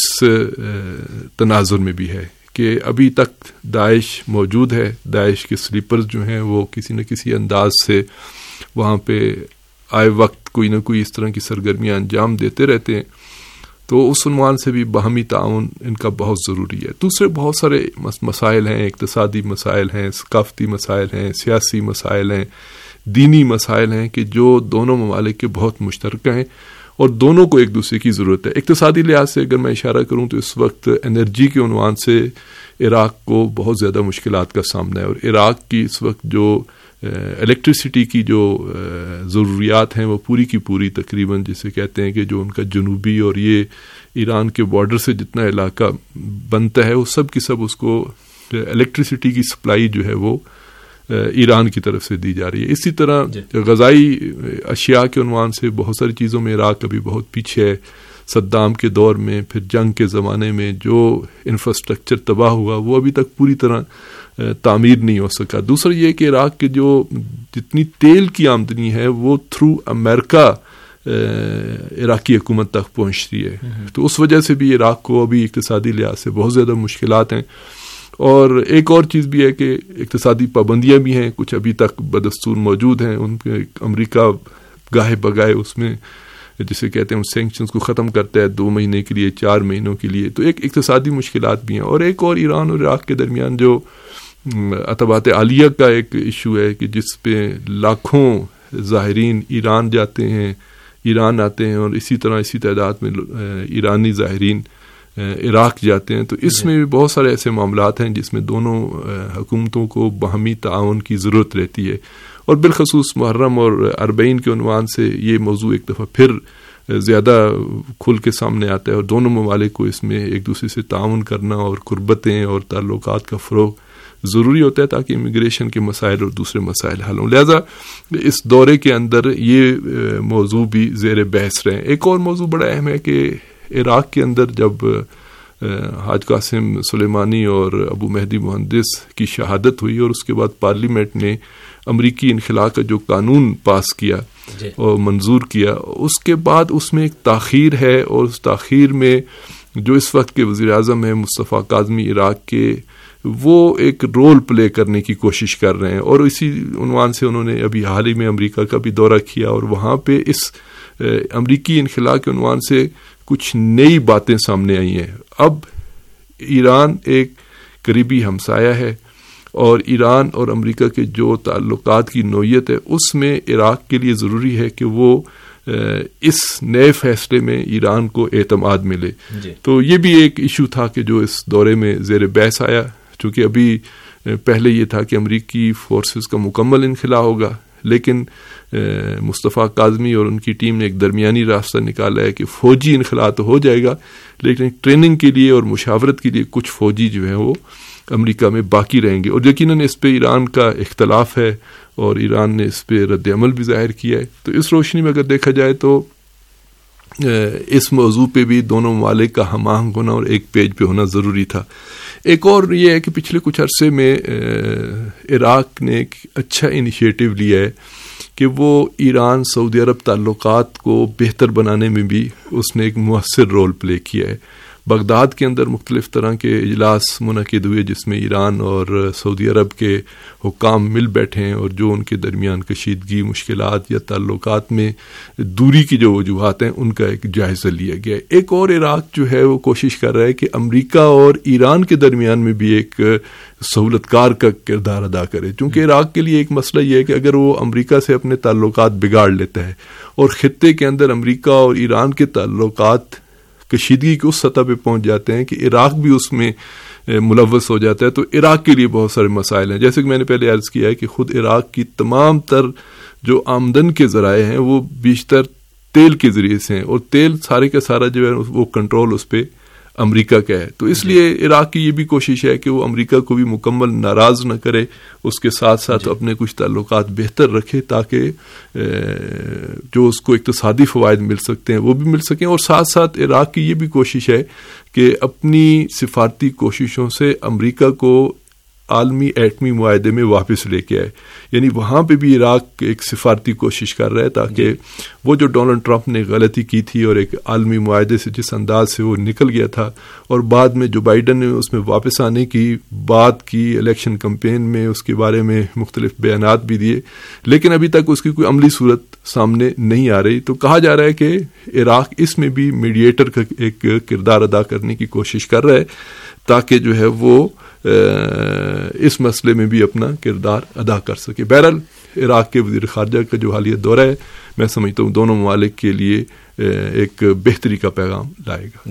تناظر میں بھی ہے کہ ابھی تک داعش موجود ہے, داعش کے سلیپرز جو ہیں وہ کسی نہ کسی انداز سے وہاں پہ آئے وقت کوئی نہ کوئی اس طرح کی سرگرمیاں انجام دیتے رہتے ہیں. تو اس عنوان سے بھی باہمی تعاون ان کا بہت ضروری ہے. دوسرے بہت سارے مسائل ہیں, اقتصادی مسائل ہیں, ثقافتی مسائل ہیں, سیاسی مسائل ہیں, دینی مسائل ہیں کہ جو دونوں ممالک کے بہت مشترکہ ہیں اور دونوں کو ایک دوسرے کی ضرورت ہے. اقتصادی لحاظ سے اگر میں اشارہ کروں تو اس وقت انرجی کے عنوان سے عراق کو بہت زیادہ مشکلات کا سامنا ہے اور عراق کی اس وقت جو الیکٹریسٹی کی جو ضروریات ہیں وہ پوری کی پوری تقریباً جسے کہتے ہیں کہ جو ان کا جنوبی اور یہ ایران کے بارڈر سے جتنا علاقہ بنتا ہے وہ سب کی سب اس کو الیکٹریسٹی کی سپلائی جو ہے وہ ایران کی طرف سے دی جا رہی ہے. اسی طرح غذائی اشیاء کے عنوان سے بہت ساری چیزوں میں عراق ابھی بہت پیچھے ہے. صدام کے دور میں, پھر جنگ کے زمانے میں جو انفراسٹرکچر تباہ ہوا وہ ابھی تک پوری طرح تعمیر نہیں ہو سکا. دوسرا یہ کہ عراق کے جو جتنی تیل کی آمدنی ہے وہ تھرو امریکہ عراقی حکومت تک پہنچتی ہے. تو اس وجہ سے بھی عراق کو ابھی اقتصادی لحاظ سے بہت زیادہ مشکلات ہیں. اور ایک اور چیز بھی ہے کہ اقتصادی پابندیاں بھی ہیں, کچھ ابھی تک بدستور موجود ہیں. ان کے امریکہ گاہے بگائے اس میں جسے کہتے ہیں سینکشنز کو ختم کرتا ہے 2 مہینے کے لیے, 4 مہینوں کے لیے. تو ایک اقتصادی مشکلات بھی ہیں. اور ایک اور ایران اور عراق کے درمیان جو عطبات عالیہ کا ایک ایشو ہے کہ جس پہ لاکھوں زائرین ایران جاتے ہیں, ایران آتے ہیں, اور اسی طرح اسی تعداد میں ایرانی زائرین عراق جاتے ہیں. تو اس میں بھی بہت سارے ایسے معاملات ہیں جس میں دونوں حکومتوں کو باہمی تعاون کی ضرورت رہتی ہے. اور بالخصوص محرم اور اربعین کے عنوان سے یہ موضوع ایک دفعہ پھر زیادہ کھل کے سامنے آتا ہے، اور دونوں ممالک کو اس میں ایک دوسرے سے تعاون کرنا اور قربتیں اور تعلقات کا فروغ ضروری ہوتا ہے تاکہ امیگریشن کے مسائل اور دوسرے مسائل حل ہوں. لہذا اس دورے کے اندر یہ موضوع بھی زیر بحث رہے. ایک اور موضوع بڑا اہم ہے کہ عراق کے اندر جب حاج قاسم سلیمانی اور ابو مہدی مہندس کی شہادت ہوئی اور اس کے بعد پارلیمنٹ نے امریکی انخلا کا جو قانون پاس کیا اور منظور کیا، اس کے بعد اس میں ایک تاخیر ہے، اور اس تاخیر میں جو اس وقت کے وزیر اعظم ہیں مصطفیٰ کاظمی عراق کے، وہ ایک رول پلے کرنے کی کوشش کر رہے ہیں. اور اسی عنوان سے انہوں نے ابھی حال ہی میں امریکہ کا بھی دورہ کیا، اور وہاں پہ اس امریکی انخلا کے عنوان سے کچھ نئی باتیں سامنے آئی ہیں. اب ایران ایک قریبی ہمسایہ ہے، اور ایران اور امریکہ کے جو تعلقات کی نوعیت ہے اس میں عراق کے لیے ضروری ہے کہ وہ اس نئے فیصلے میں ایران کو اعتماد ملے. تو یہ بھی ایک ایشو تھا کہ جو اس دورے میں زیر بحث آیا، چونکہ ابھی پہلے یہ تھا کہ امریکی فورسز کا مکمل انخلا ہوگا، لیکن مصطفیٰ کاظمی اور ان کی ٹیم نے ایک درمیانی راستہ نکالا ہے کہ فوجی انخلا تو ہو جائے گا، لیکن ٹریننگ کے لیے اور مشاورت کے لیے کچھ فوجی جو ہیں وہ امریکہ میں باقی رہیں گے. اور یقیناً اس پہ ایران کا اختلاف ہے اور ایران نے اس پہ رد عمل بھی ظاہر کیا ہے. تو اس روشنی میں اگر دیکھا جائے تو اس موضوع پہ بھی دونوں ممالک کا ہم آہنگ ہونا اور ایک پیج پہ ہونا ضروری تھا. ایک اور یہ ہے کہ پچھلے کچھ عرصے میں عراق نے ایک اچھا انیشیٹو لیا ہے کہ وہ ایران سعودی عرب تعلقات کو بہتر بنانے میں بھی اس نے ایک مؤثر رول پلے کیا ہے. بغداد کے اندر مختلف طرح کے اجلاس منعقد ہوئے جس میں ایران اور سعودی عرب کے حکام مل بیٹھے ہیں، اور جو ان کے درمیان کشیدگی، مشکلات یا تعلقات میں دوری کی جو وجوہات ہیں ان کا ایک جائزہ لیا گیا. ایک اور عراق جو ہے وہ کوشش کر رہا ہے کہ امریکہ اور ایران کے درمیان میں بھی ایک سہولت کار کا کردار ادا کرے، چونکہ عراق کے لیے ایک مسئلہ یہ ہے کہ اگر وہ امریکہ سے اپنے تعلقات بگاڑ لیتا ہے اور خطے کے اندر امریکہ اور ایران کے تعلقات کشیدگی کی اس سطح پہ پہنچ جاتے ہیں کہ عراق بھی اس میں ملوث ہو جاتا ہے، تو عراق کے لیے بہت سارے مسائل ہیں. جیسے کہ میں نے پہلے عرض کیا ہے کہ خود عراق کی تمام تر جو آمدن کے ذرائع ہیں وہ بیشتر تیل کے ذریعے سے ہیں، اور تیل سارے کا سارا جو ہے وہ کنٹرول اس پہ امریکہ کا ہے. تو اس لیے عراق کی یہ بھی کوشش ہے کہ وہ امریکہ کو بھی مکمل ناراض نہ کرے، اس کے ساتھ ساتھ اپنے کچھ تعلقات بہتر رکھے تاکہ جو اس کو اقتصادی فوائد مل سکتے ہیں وہ بھی مل سکیں. اور ساتھ ساتھ عراق کی یہ بھی کوشش ہے کہ اپنی سفارتی کوششوں سے امریکہ کو عالمی ایٹمی معاہدے میں واپس لے کے آئے. یعنی وہاں پہ بھی عراق ایک سفارتی کوشش کر رہا ہے تاکہ وہ جو ڈونلڈ ٹرمپ نے غلطی کی تھی اور ایک عالمی معاہدے سے جس انداز سے وہ نکل گیا تھا، اور بعد میں جو بائیڈن نے اس میں واپس آنے کی بات کی الیکشن کمپین میں، اس کے بارے میں مختلف بیانات بھی دیے، لیکن ابھی تک اس کی کوئی عملی صورت سامنے نہیں آ رہی. تو کہا جا رہا ہے کہ عراق اس میں بھی میڈیٹر کا ایک کردار ادا کرنے کی کوشش کر رہا ہے تاکہ جو ہے وہ اس مسئلے میں بھی اپنا کردار ادا کر سکے. بہرحال عراق کے وزیر خارجہ کا جو حالیہ دورہ ہے میں سمجھتا ہوں دونوں ممالک کے لیے ایک بہتری کا پیغام لائے گا.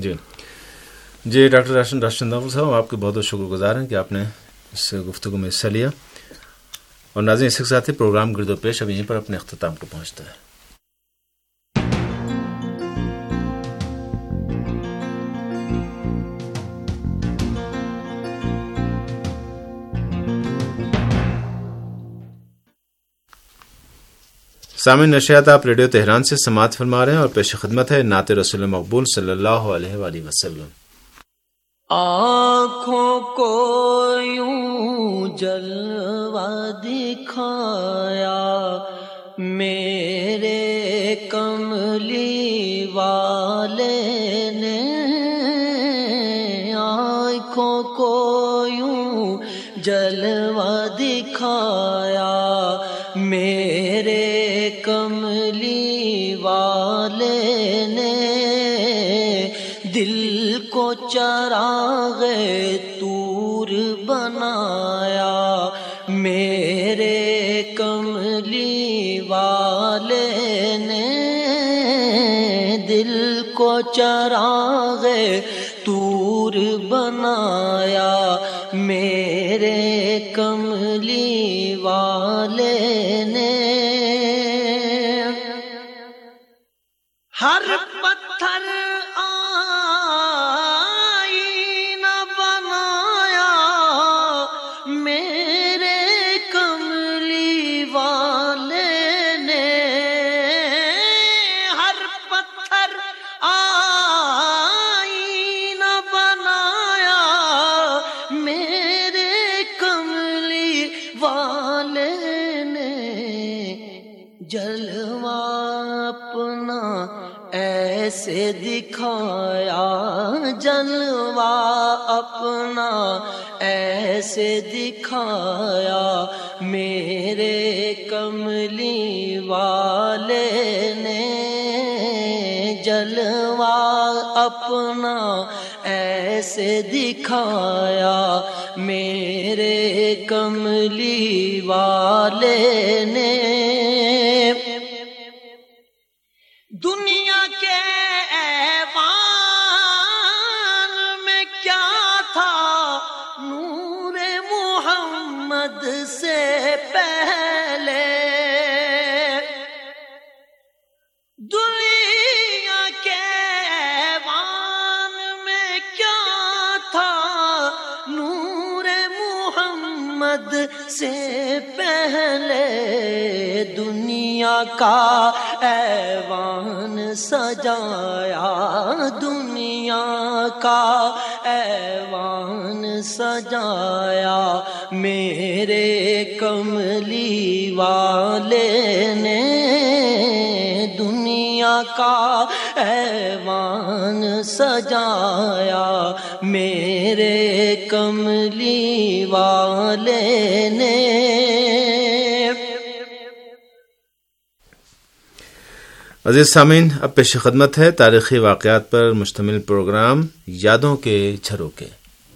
جی ڈاکٹر راشد چنداول صاحب، آپ کے بہت بہت شکر گزار ہیں کہ آپ نے اس گفتگو میں حصہ لیا. اور ناظرین، اس کے ساتھ ہی پروگرام گرد و پیش اب یہیں پر اپنے اختتام کو پہنچتا ہے. سامعین، نشریات آپ ریڈیو تہران سے سماعت فرما رہے ہیں اور پیش خدمت ہے نعت رسول مقبول صلی اللہ علیہ وآلہ وسلم. آنکھوں کو یوں جلوہ دکھایا میرے کملی والے نے، آنکھوں کو یوں جلوہ دکھایا میرے کملی والے نے، دل کو چراغ طور بنایا میرے کملی والے نے، دل کو چراغ طور بنایا میرے کملی والے نے. ہر ایسے دکھایا جلوہ اپنا ایسے دکھایا میرے کملی والے نے جلوہ اپنا ایسے دکھایا میرے کملی والے نے دنیا کے ایوان میں کیا تھا نور محمد سے پہلے دنیا کے ایوان میں کیا تھا نور محمد سے پہلے دنیا کا ایوان سجایا دنیا کا ایوان سجایا میرے کملی والے نے دنیا کا ایوان سجایا میرے کملی والے نے عزیز سامعین، اب پیش خدمت ہے تاریخی واقعات پر مشتمل پروگرام یادوں کے جھروکے۔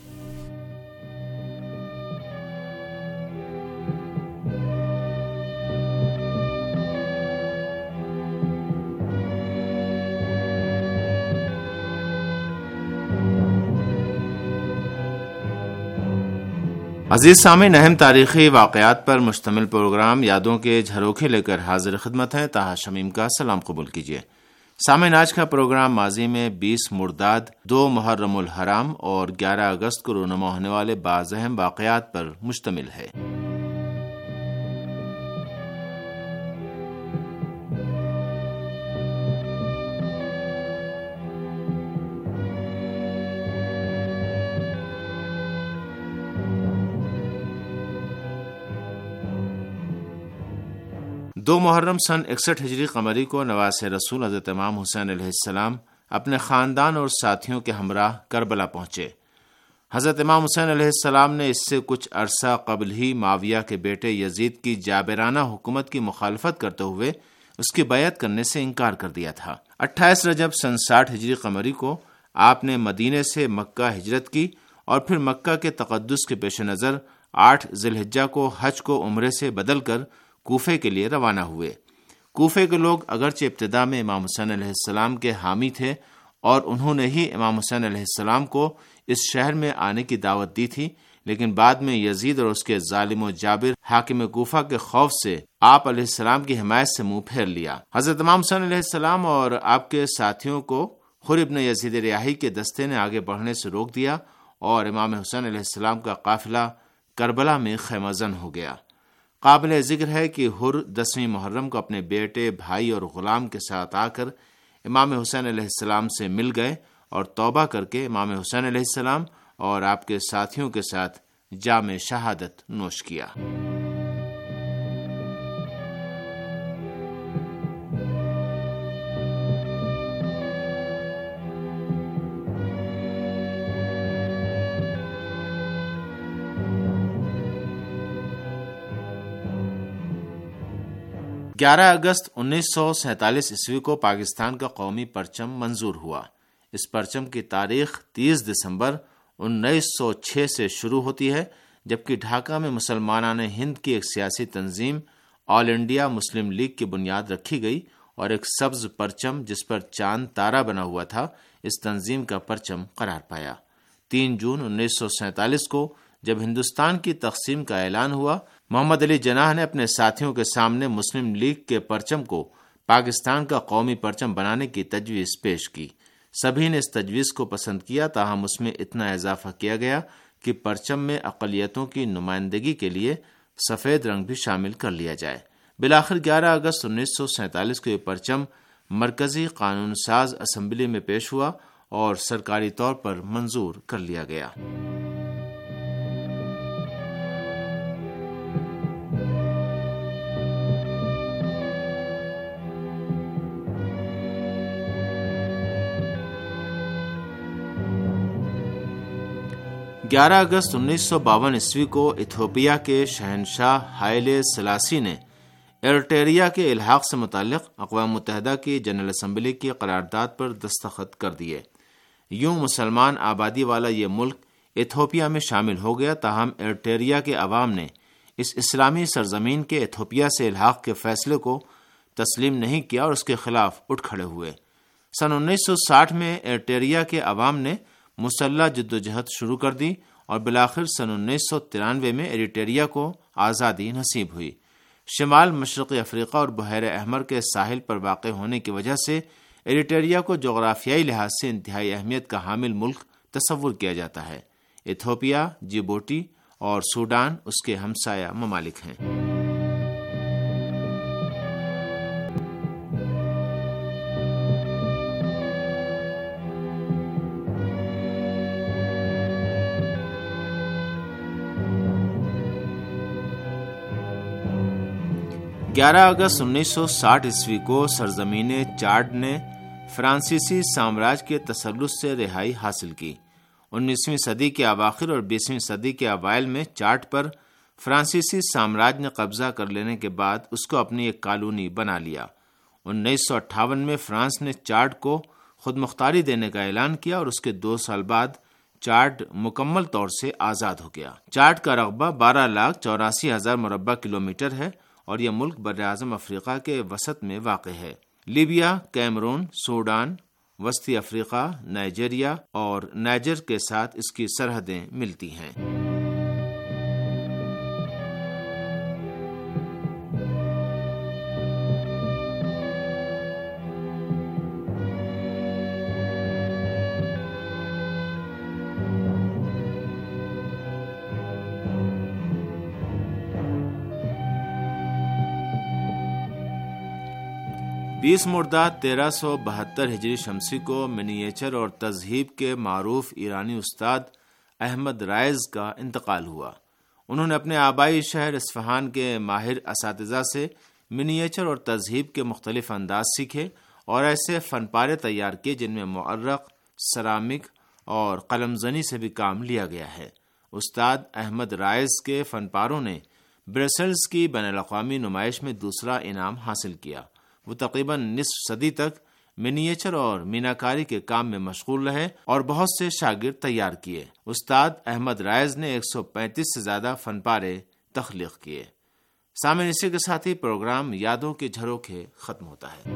عزیز سامعین، اہم تاریخی واقعات پر مشتمل پروگرام یادوں کے جھروکے لے کر حاضر خدمت ہے۔ طاہر شمیم کا سلام قبول کیجیے۔ سامعین، آج کا پروگرام ماضی میں 20 مرداد، 2 محرم الحرام اور 11 اگست کو رونما ہونے والے بعض اہم واقعات پر مشتمل ہے۔ دو محرم سن 61 ہجری قمری کو نواسِ رسول حضرت امام حسین علیہ السلام اپنے خاندان اور ساتھیوں کے ہمراہ کربلا پہنچے۔ حضرت امام حسین علیہ السلام نے اس سے کچھ عرصہ قبل ہی معاویہ کے بیٹے یزید کی جابرانہ حکومت کی مخالفت کرتے ہوئے اس کی بیعت کرنے سے انکار کر دیا تھا۔ 28 رجب سن 60 ہجری قمری کو آپ نے مدینے سے مکہ ہجرت کی اور پھر مکہ کے تقدس کے پیش نظر 8 ذی الحجہ کو حج کو عمرے سے بدل کر کوفے کے لیے روانہ ہوئے۔ کوفے کے لوگ اگرچہ ابتدا میں امام حسین علیہ السلام کے حامی تھے اور انہوں نے ہی امام حسین علیہ السلام کو اس شہر میں آنے کی دعوت دی تھی، لیکن بعد میں یزید اور اس کے ظالم و جابر حاکم کوفہ کے خوف سے آپ علیہ السلام کی حمایت سے منہ پھیر لیا۔ حضرت امام حسین علیہ السلام اور آپ کے ساتھیوں کو خر ابن یزید ریاحی کے دستے نے آگے بڑھنے سے روک دیا اور امام حسین علیہ السلام کا قافلہ کربلا میں خیمہ زن ہو گیا۔ قابل ذکر ہے کہ حر 10ویں محرم کو اپنے بیٹے، بھائی اور غلام کے ساتھ آ کر امام حسین علیہ السلام سے مل گئے اور توبہ کر کے امام حسین علیہ السلام اور آپ کے ساتھیوں کے ساتھ جام شہادت نوش کیا۔ گیارہ اگست 1947 عیسوی کو پاکستان کا قومی پرچم منظور ہوا۔ اس پرچم کی تاریخ 30 دسمبر 1906 سے شروع ہوتی ہے، جبکہ ڈھاکہ میں مسلمانان ہند کی ایک سیاسی تنظیم آل انڈیا مسلم لیگ کی بنیاد رکھی گئی اور ایک سبز پرچم جس پر چاند تارا بنا ہوا تھا اس تنظیم کا پرچم قرار پایا۔ 3 جون 1947 کو جب ہندوستان کی تقسیم کا اعلان ہوا، محمد علی جناح نے اپنے ساتھیوں کے سامنے مسلم لیگ کے پرچم کو پاکستان کا قومی پرچم بنانے کی تجویز پیش کی۔ سبھی نے اس تجویز کو پسند کیا، تاہم اس میں اتنا اضافہ کیا گیا کہ پرچم میں اقلیتوں کی نمائندگی کے لیے سفید رنگ بھی شامل کر لیا جائے۔ بالآخر 11 اگست 1947 کو یہ پرچم مرکزی قانون ساز اسمبلی میں پیش ہوا اور سرکاری طور پر منظور کر لیا گیا۔ 11 اگست 1952 عیسوی کو ایتھوپیا کے شہنشاہ ہائیلے سلاسی نے ایرٹیریا کے الحاق سے متعلق اقوام متحدہ کی جنرل اسمبلی کی قرارداد پر دستخط کر دیے۔ یوں مسلمان آبادی والا یہ ملک ایتھوپیا میں شامل ہو گیا، تاہم ایرٹیریا کے عوام نے اس اسلامی سرزمین کے ایتھوپیا سے الحاق کے فیصلے کو تسلیم نہیں کیا اور اس کے خلاف اٹھ کھڑے ہوئے۔ سن 1960 میں ایرٹیریا کے عوام نے مسلح جدوجہد شروع کر دی اور بالآخر سن 1993 میں ایرٹیریا کو آزادی نصیب ہوئی۔ شمال مشرقی افریقہ اور بحیرہ احمر کے ساحل پر واقع ہونے کی وجہ سے ایرٹیریا کو جغرافیائی لحاظ سے انتہائی اہمیت کا حامل ملک تصور کیا جاتا ہے۔ ایتھوپیا، جیبوٹی اور سوڈان اس کے ہمسایہ ممالک ہیں۔ گیارہ اگست 1960 عیسوی کو سرزمین چاڈ نے فرانسیسی سامراج کے تسلط سے رہائی حاصل کی۔ 19ویں صدی کے اواخر اور 20ویں صدی کے اوائل میں چاڈ پر فرانسیسی سامراج نے قبضہ کر لینے کے بعد اس کو اپنی ایک کالونی بنا لیا۔ 1958 میں فرانس نے چاڈ کو خود مختاری دینے کا اعلان کیا اور اس کے 2 سال بعد چاڈ مکمل طور سے آزاد ہو گیا۔ چاڈ کا رقبہ 12,84,000 مربع کلومیٹر ہے اور یہ ملک براعظم افریقہ کے وسط میں واقع ہے۔ لیبیا، کیمرون، سوڈان، وسطی افریقہ، نائجیریا اور نائجر کے ساتھ اس کی سرحدیں ملتی ہیں۔ بیس مرداد 1372 ہجری شمسی کو منییچر اور تذہیب کے معروف ایرانی استاد احمد رائز کا انتقال ہوا۔ انہوں نے اپنے آبائی شہر اصفہان کے ماہر اساتذہ سے منییچر اور تذہیب کے مختلف انداز سیکھے اور ایسے فن پارے تیار کیے جن میں معرق، سرامک اور قلم زنی سے بھی کام لیا گیا ہے۔ استاد احمد رائز کے فن پاروں نے برسلز کی بین الاقوامی نمائش میں دوسرا انعام حاصل کیا۔ وہ تقریباً نصف صدی تک منییچر اور میناکاری کے کام میں مشغول رہے اور بہت سے شاگرد تیار کیے۔ استاد احمد رائز نے 135 سے زیادہ فن پارے تخلیق کیے۔ سامعین، اسی کے ساتھ ہی پروگرام یادوں کے جھروکے ختم ہوتا ہے۔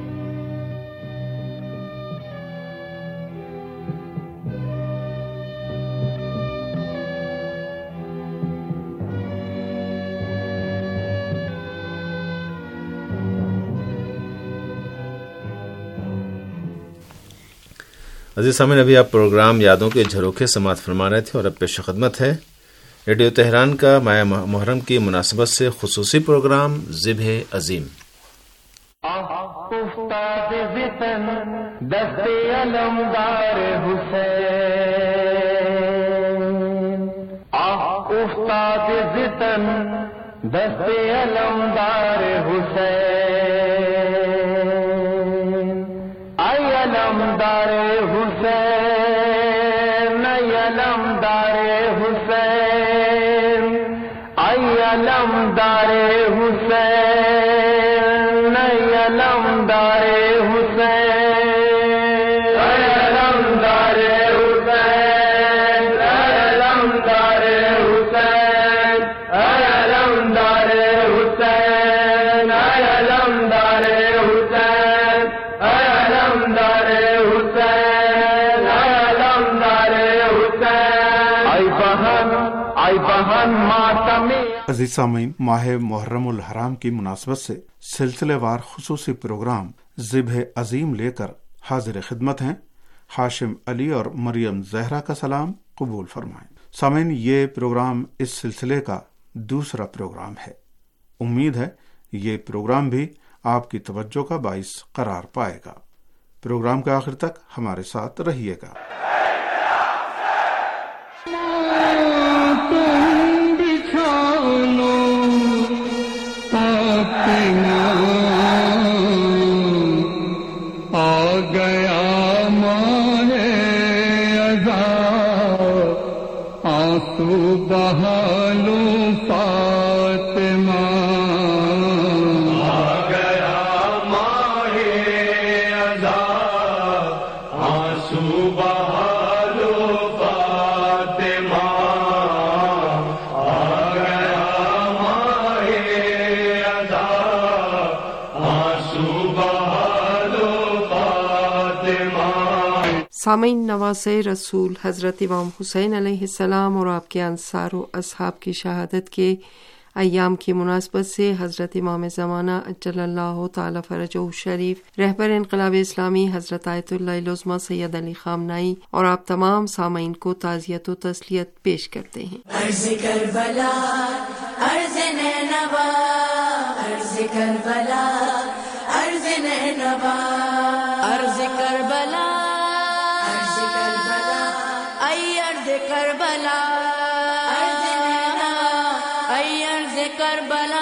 عزیز سامعین، ابھی آپ پروگرام یادوں کے جھروکے سماعت فرما رہے تھے اور اب پیش خدمت ہے ریڈیو تہران کا ماہ محرم کی مناسبت سے خصوصی پروگرام ذبح عظیم۔ استاد وطن دست علمدار حسین، استاد وطن دست علمدار حسین، ای علمدار حسین، ای علمدار حسین، ای علمدار حسین، ای علمدار حسین، ای علمدار حسین، ای علمدار حسین، ای علمدار حسین، ای علمدار حسین، ای علمدار حسین، ای علمدار حسین، ای بہن ماتمی۔ عزیز سامعین، ماہ محرم الحرام کی مناسبت سے سلسلے وار خصوصی پروگرام ذبح عظیم لے کر حاضر خدمت ہیں۔ ہاشم علی اور مریم زہرا کا سلام قبول فرمائیں۔ سامعین، یہ پروگرام اس سلسلے کا دوسرا پروگرام ہے۔ امید ہے یہ پروگرام بھی آپ کی توجہ کا باعث قرار پائے گا۔ پروگرام کے آخر تک ہمارے ساتھ رہیے گا۔ گیا ماہ ازاں آنسو بہا لوں فاطمہ سامعین، نواسۂ رسول حضرت امام حسین علیہ السلام اور آپ کے انصار و اصحاب کی شہادت کے ایام کی مناسبت سے حضرت امام زمانہ اجل اللہ تعالی فرجہ شریف، رہبر انقلاب اسلامی حضرت آیت اللہ العظمیٰ سید علی خامنائی اور آپ تمام سامعین کو تعزیت و تسلیت پیش کرتے ہیں۔ عرض کربلا، عرض نینوا، عرض کربلا، عرض نینوا، عرض کربلا، کربلا، عرض نینوا، ای عرض کربلا،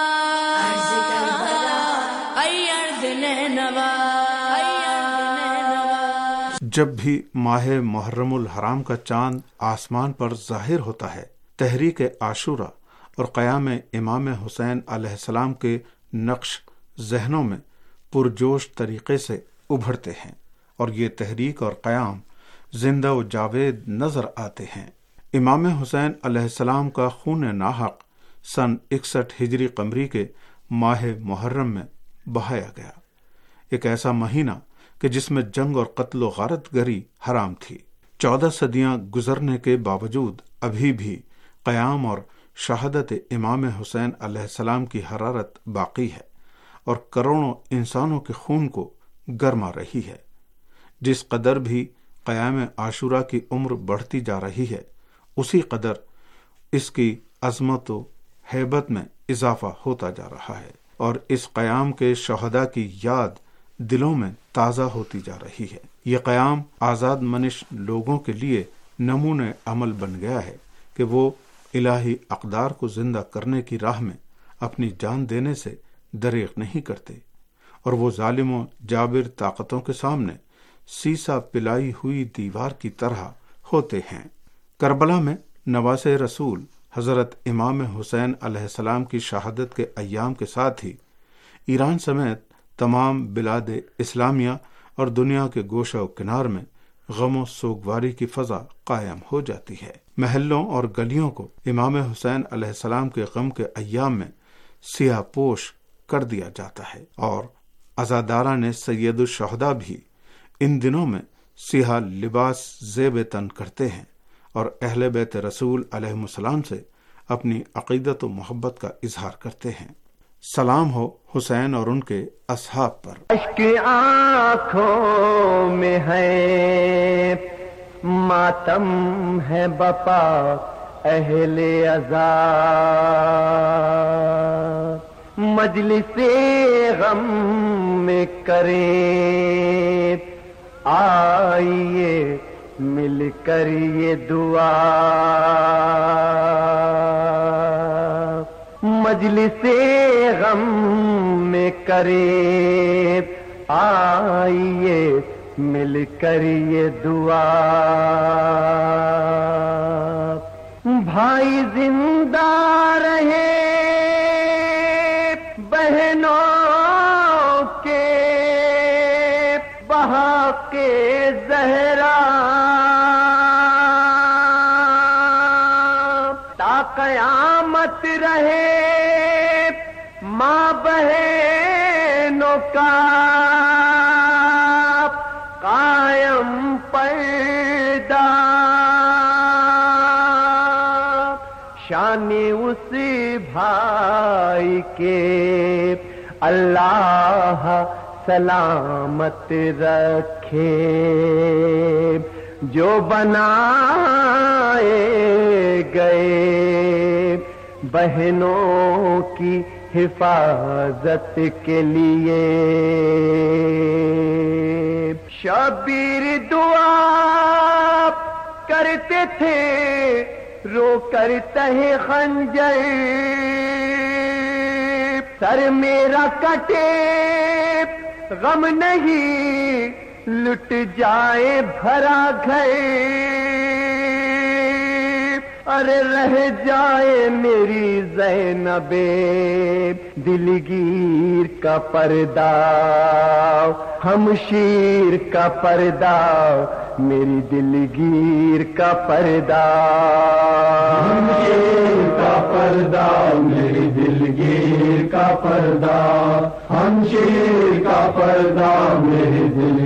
عرض کربلا، ای عرض نینوا، ای عرض نینوا۔ جب بھی ماہ محرم الحرام کا چاند آسمان پر ظاہر ہوتا ہے، تحریک عاشورہ اور قیام امام حسین علیہ السلام کے نقش ذہنوں میں پرجوش طریقے سے ابھرتے ہیں، اور یہ تحریک اور قیام زندہ و جاوید نظر آتے ہیں۔ امام حسین علیہ السلام کا خون ناحق سن 61 ہجری قمری کے ماہ محرم میں بہایا گیا، ایک ایسا مہینہ کہ جس میں جنگ اور قتل و غارت گری حرام تھی۔ 14 صدیاں گزرنے کے باوجود ابھی بھی قیام اور شہادت امام حسین علیہ السلام کی حرارت باقی ہے اور کروڑوں انسانوں کے خون کو گرما رہی ہے۔ جس قدر بھی قیام عاشورہ کی عمر بڑھتی جا رہی ہے، اسی قدر اس کی عظمت و ہیبت میں اضافہ ہوتا جا رہا ہے، اور اس قیام کے شہداء کی یاد دلوں میں تازہ ہوتی جا رہی ہے۔ یہ قیام آزاد منش لوگوں کے لیے نمونہ عمل بن گیا ہے کہ وہ الہی اقدار کو زندہ کرنے کی راہ میں اپنی جان دینے سے دریغ نہیں کرتے، اور وہ ظالم و جابر طاقتوں کے سامنے سیسا پلائی ہوئی دیوار کی طرح ہوتے ہیں۔ کربلا میں نواسۂ رسول حضرت امام حسین علیہ السلام کی شہادت کے ایام کے ساتھ ہی ایران سمیت تمام بلاد اسلامیہ اور دنیا کے گوشہ و کنار میں غم و سوگواری کی فضا قائم ہو جاتی ہے۔ محلوں اور گلیوں کو امام حسین علیہ السلام کے غم کے ایام میں سیاہ پوش کر دیا جاتا ہے، اور عزاداران سید الشہداء بھی ان دنوں میں سیاہ لباس زیب تن کرتے ہیں اور اہل بیت رسول علیہ السلام سے اپنی عقیدت و محبت کا اظہار کرتے ہیں۔ سلام ہو حسین اور ان کے اصحاب پر۔ اشک آنکھوں میں ہے ماتم ہے بپا اہل عزا، مجلس غم میں کریں آئیے مل کر یہ دعا، مجلس غم میں کریں آئیے مل کر یہ دعا، بھائی زندہ رہے بہنوں کے بہا کے زہرا، تا قیامت رہے ماں بہنوں کا قائم پردہ، شان اس بھائی کے اللہ سلامت رکھے، جو بنائے گئے بہنوں کی حفاظت کے لیے، شبیر دعا کرتے تھے رو کر تہ خنجر، سر میرا کٹے غم نہیں لٹ جائے بھرا گھر، ارے رہ جائے میری زینب دلگیر کا پردہ، ہمشیر کا پردہ، میری دلگیر کا پردہ، ہمشیر کا پردہ، میری دلگیر کا پردہ، ہمشیر کا پردہ، میری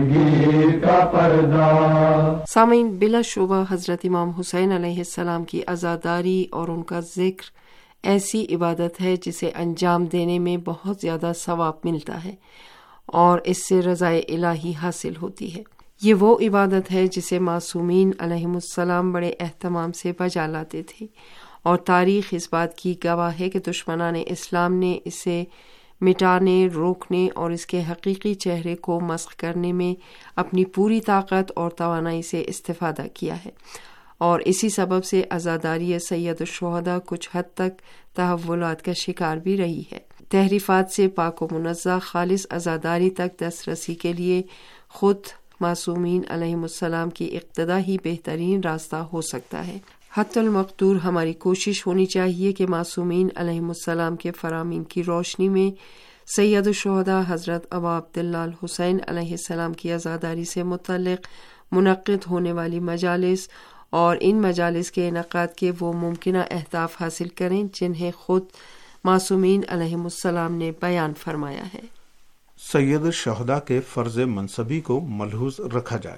دلگیر کا پردہ۔ سامعین، بلا شبہ حضرت امام حسین علیہ السلام کی عزاداری اور ان کا ذکر ایسی عبادت ہے جسے انجام دینے میں بہت زیادہ ثواب ملتا ہے اور اس سے رضائے الہی حاصل ہوتی ہے۔ یہ وہ عبادت ہے جسے معصومین علیہم السلام بڑے اہتمام سے بجا لاتے تھے، اور تاریخ اس بات کی گواہ ہے کہ دشمنان اسلام نے اسے مٹانے، روکنے اور اس کے حقیقی چہرے کو مسخ کرنے میں اپنی پوری طاقت اور توانائی سے استفادہ کیا ہے، اور اسی سبب سے عزاداری سید الشہداء کچھ حد تک تحولات کا شکار بھی رہی ہے۔ تحریفات سے پاک و منزہ خالص عزاداری تک دسترسی کے لیے خود معصومین علیہم السلام کی اقتدا ہی بہترین راستہ ہو سکتا ہے۔ حتی المقدور ہماری کوشش ہونی چاہیے کہ معصومین علیہم السلام کے فرامین کی روشنی میں سید الشہداء حضرت ابا عبداللہ الحسین علیہ السلام کی عزاداری سے متعلق منعقد ہونے والی مجالس اور ان مجالس کے انعقاد کے وہ ممکنہ اہداف حاصل کریں جنہیں خود معصومین علیہم السلام نے بیان فرمایا ہے۔ سید الشہداء کے فرض منصبی کو ملحوظ رکھا جائے،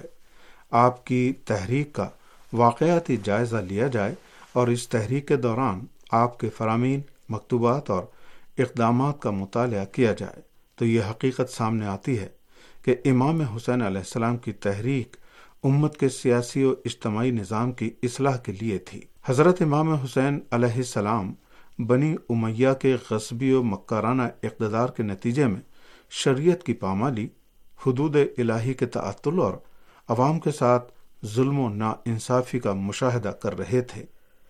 آپ کی تحریک کا واقعاتی جائزہ لیا جائے اور اس تحریک کے دوران آپ کے فرامین، مکتوبات اور اقدامات کا مطالعہ کیا جائے تو یہ حقیقت سامنے آتی ہے کہ امام حسین علیہ السلام کی تحریک امت کے سیاسی و اجتماعی نظام کی اصلاح کے لیے تھی۔ حضرت امام حسین علیہ السلام بنی امیہ کے غصبی و مکارانہ اقتدار کے نتیجے میں شریعت کی پامالی، حدود الہی کے تعطل اور عوام کے ساتھ ظلم و ناانصافی کا مشاہدہ کر رہے تھے۔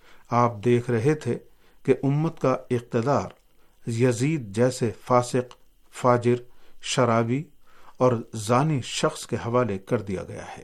آپ دیکھ رہے تھے کہ امت کا اقتدار یزید جیسے فاسق، فاجر، شرابی اور زانی شخص کے حوالے کر دیا گیا ہے۔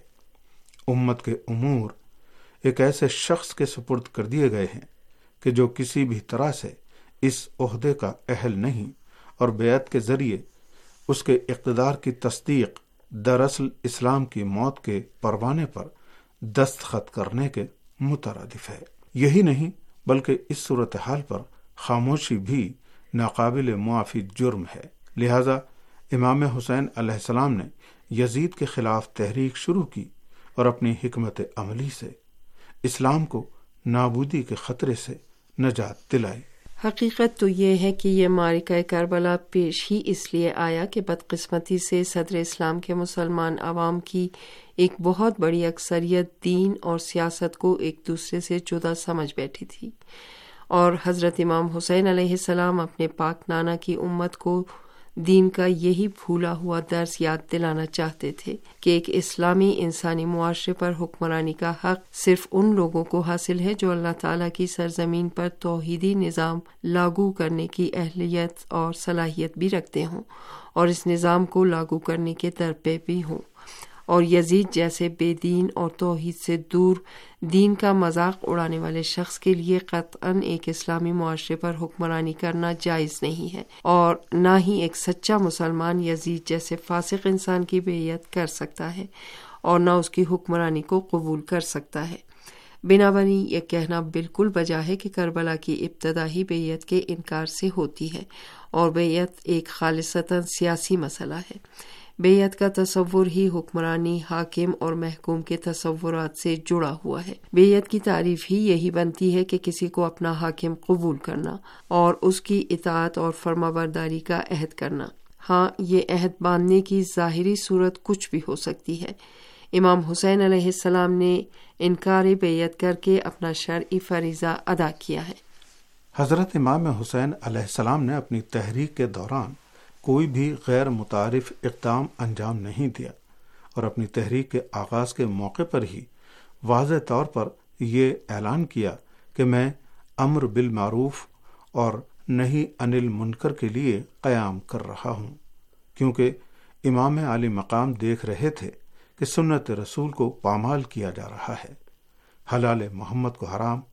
امت کے امور ایک ایسے شخص کے سپرد کر دیے گئے ہیں کہ جو کسی بھی طرح سے اس عہدے کا اہل نہیں، اور بیعت کے ذریعے اس کے اقتدار کی تصدیق دراصل اسلام کی موت کے پروانے پر دستخط کرنے کے مترادف ہے۔ یہی نہیں بلکہ اس صورتحال پر خاموشی بھی ناقابل معافی جرم ہے۔ لہذا امام حسین علیہ السلام نے یزید کے خلاف تحریک شروع کی اور اپنی حکمت عملی سے اسلام کو نابودی کے خطرے سے نجات دلائی۔ حقیقت تو یہ ہے کہ یہ معرکہ کربلا پیش ہی اس لیے آیا کہ بدقسمتی سے صدر اسلام کے مسلمان عوام کی ایک بہت بڑی اکثریت دین اور سیاست کو ایک دوسرے سے جدا سمجھ بیٹھی تھی، اور حضرت امام حسین علیہ السلام اپنے پاک نانا کی امت کو دین کا یہی بھولا ہوا درس یاد دلانا چاہتے تھے کہ ایک اسلامی انسانی معاشرے پر حکمرانی کا حق صرف ان لوگوں کو حاصل ہے جو اللہ تعالیٰ کی سرزمین پر توحیدی نظام لاگو کرنے کی اہلیت اور صلاحیت بھی رکھتے ہوں اور اس نظام کو لاگو کرنے کے درپے بھی ہوں، اور یزید جیسے بے دین اور توحید سے دور دین کا مذاق اڑانے والے شخص کے لیے قطعاً ایک اسلامی معاشرے پر حکمرانی کرنا جائز نہیں ہے، اور نہ ہی ایک سچا مسلمان یزید جیسے فاسق انسان کی بیعت کر سکتا ہے اور نہ اس کی حکمرانی کو قبول کر سکتا ہے۔ بنابراین یہ کہنا بالکل بجا ہے کہ کربلا کی ابتدا ہی بیعت کے انکار سے ہوتی ہے، اور بیعت ایک خالصتاً سیاسی مسئلہ ہے۔ بیعت کا تصور ہی حکمرانی، حاکم اور محکوم کے تصورات سے جڑا ہوا ہے۔ بیعت کی تعریف ہی یہی بنتی ہے کہ کسی کو اپنا حاکم قبول کرنا اور اس کی اطاعت اور فرمانبرداری کا عہد کرنا۔ ہاں، یہ عہد باندھنے کی ظاہری صورت کچھ بھی ہو سکتی ہے۔ امام حسین علیہ السلام نے انکار بیعت کر کے اپنا شرعی فریضہ ادا کیا ہے۔ حضرت امام حسین علیہ السلام نے اپنی تحریک کے دوران کوئی بھی غیر متعارف اقدام انجام نہیں دیا، اور اپنی تحریک کے آغاز کے موقع پر ہی واضح طور پر یہ اعلان کیا کہ میں امر بالمعروف اور نہی عن المنکر کے لیے قیام کر رہا ہوں، کیونکہ امام عالی مقام دیکھ رہے تھے کہ سنت رسول کو پامال کیا جا رہا ہے، حلال محمد کو حرام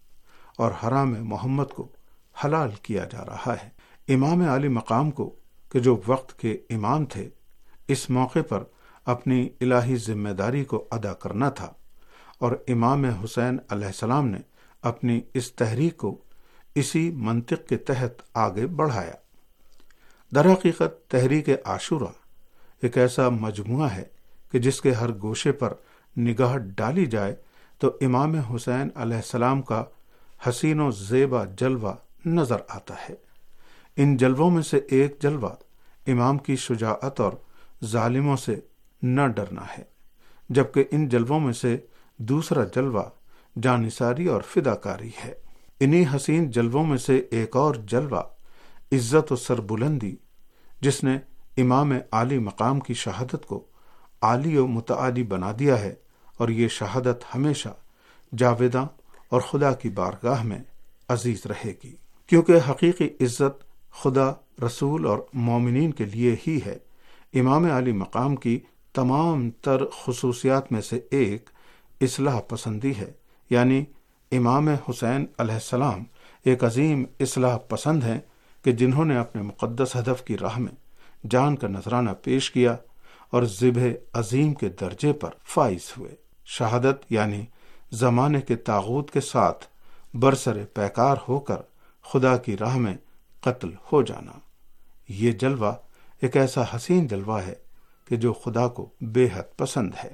اور حرام محمد کو حلال کیا جا رہا ہے۔ امام عالی مقام کو کہ جو وقت کے امام تھے، اس موقع پر اپنی الہی ذمہ داری کو ادا کرنا تھا، اور امام حسین علیہ السلام نے اپنی اس تحریک کو اسی منطق کے تحت آگے بڑھایا۔ در حقیقت تحریک عاشورہ ایک ایسا مجموعہ ہے کہ جس کے ہر گوشے پر نگاہ ڈالی جائے تو امام حسین علیہ السلام کا حسین و زیبا جلوہ نظر آتا ہے۔ ان جلووں میں سے ایک جلوہ امام کی شجاعت اور ظالموں سے نہ ڈرنا ہے، جبکہ ان جلووں میں سے دوسرا جلوہ جانثاری اور فداکاری ہے۔ انہی حسین جلووں میں سے ایک اور جلوہ عزت و سربلندی، جس نے امام عالی مقام کی شہادت کو عالی و متعالی بنا دیا ہے، اور یہ شہادت ہمیشہ جاویداں اور خدا کی بارگاہ میں عزیز رہے گی، کیونکہ حقیقی عزت خدا، رسول اور مومنین کے لیے ہی ہے۔ امام عالی مقام کی تمام تر خصوصیات میں سے ایک اصلاح پسندی ہے، یعنی امام حسین علیہ السلام ایک عظیم اصلاح پسند ہیں کہ جنہوں نے اپنے مقدس ہدف کی راہ میں جان کا نذرانہ پیش کیا اور ذبح عظیم کے درجے پر فائز ہوئے۔ شہادت یعنی زمانے کے طاغوت کے ساتھ برسر پیکار ہو کر خدا کی راہ میں قتل ہو جانا، یہ جلوہ ایک ایسا حسین جلوہ ہے کہ جو خدا کو بے حد پسند ہے۔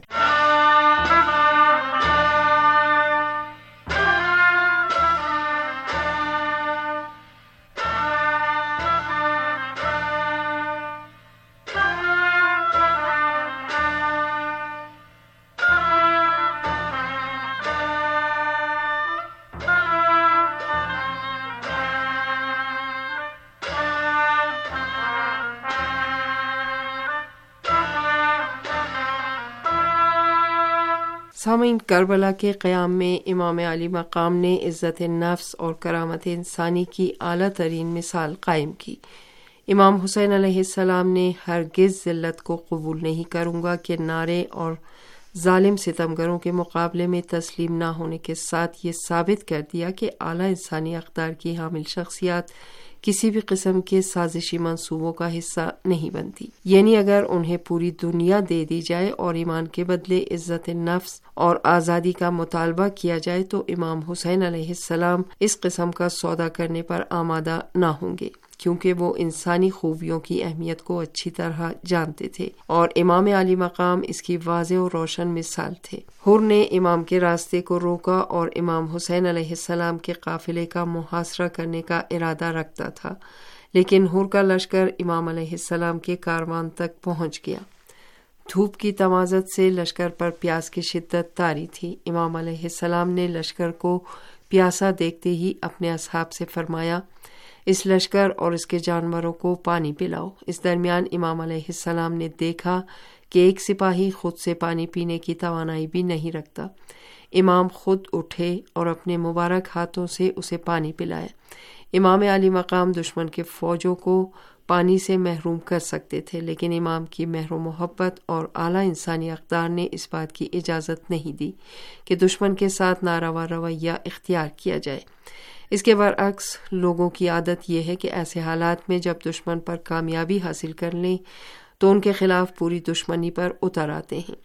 سامعین، کربلا کے قیام میں امام علی مقام نے عزت نفس اور کرامت انسانی کی اعلیٰ ترین مثال قائم کی۔ امام حسین علیہ السلام نے ہرگز ذلت کو قبول نہیں کروں گا کے نعرے اور ظالم ستمگروں کے مقابلے میں تسلیم نہ ہونے کے ساتھ یہ ثابت کر دیا کہ اعلیٰ انسانی اقدار کی حامل شخصیات کسی بھی قسم کے سازشی منصوبوں کا حصہ نہیں بنتی، یعنی اگر انہیں پوری دنیا دے دی جائے اور ایمان کے بدلے عزت نفس اور آزادی کا مطالبہ کیا جائے تو امام حسین علیہ السلام اس قسم کا سودا کرنے پر آمادہ نہ ہوں گے، کیونکہ وہ انسانی خوبیوں کی اہمیت کو اچھی طرح جانتے تھے اور امام علی مقام اس کی واضح اور روشن مثال تھے۔ حر نے امام کے راستے کو روکا اور امام حسین علیہ السلام کے قافلے کا محاصرہ کرنے کا ارادہ رکھتا تھا، لیکن حر کا لشکر امام علیہ السلام کے کاروان تک پہنچ گیا۔ دھوپ کی تمازت سے لشکر پر پیاس کی شدت طاری تھی۔ امام علیہ السلام نے لشکر کو پیاسا دیکھتے ہی اپنے اصحاب سے فرمایا، اس لشکر اور اس کے جانوروں کو پانی پلاؤ۔ اس درمیان امام علیہ السلام نے دیکھا کہ ایک سپاہی خود سے پانی پینے کی توانائی بھی نہیں رکھتا۔ امام خود اٹھے اور اپنے مبارک ہاتھوں سے اسے پانی پلایا۔ امام علی مقام دشمن کے فوجوں کو پانی سے محروم کر سکتے تھے، لیکن امام کی مہر و محبت اور اعلیٰ انسانی اقدار نے اس بات کی اجازت نہیں دی کہ دشمن کے ساتھ ناروا رویہ اختیار کیا جائے۔ اس کے برعکس لوگوں کی عادت یہ ہے کہ ایسے حالات میں جب دشمن پر کامیابی حاصل کر لیں تو ان کے خلاف پوری دشمنی پر اتر آتے ہیں،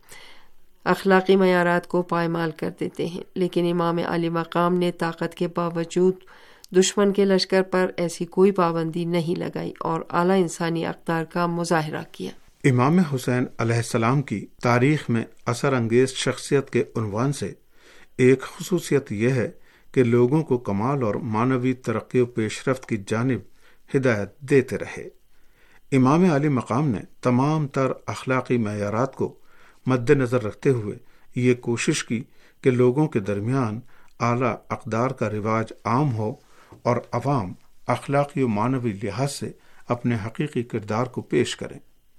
اخلاقی معیارات کو پائمال کر دیتے ہیں، لیکن امام علی مقام نے طاقت کے باوجود دشمن کے لشکر پر ایسی کوئی پابندی نہیں لگائی اور اعلیٰ انسانی اقدار کا مظاہرہ کیا۔ امام حسین علیہ السلام کی تاریخ میں اثر انگیز شخصیت کے عنوان سے ایک خصوصیت یہ ہے کہ لوگوں کو کمال اور معنوی ترقی و پیش رفت کی جانب ہدایت دیتے رہے۔ امام علی مقام نے تمام تر اخلاقی معیارات کو مد نظر رکھتے ہوئے یہ کوشش کی کہ لوگوں کے درمیان اعلیٰ اقدار کا رواج عام ہو اور عوام اخلاقی و معنوی لحاظ سے اپنے حقیقی کردار کو پیش کریں۔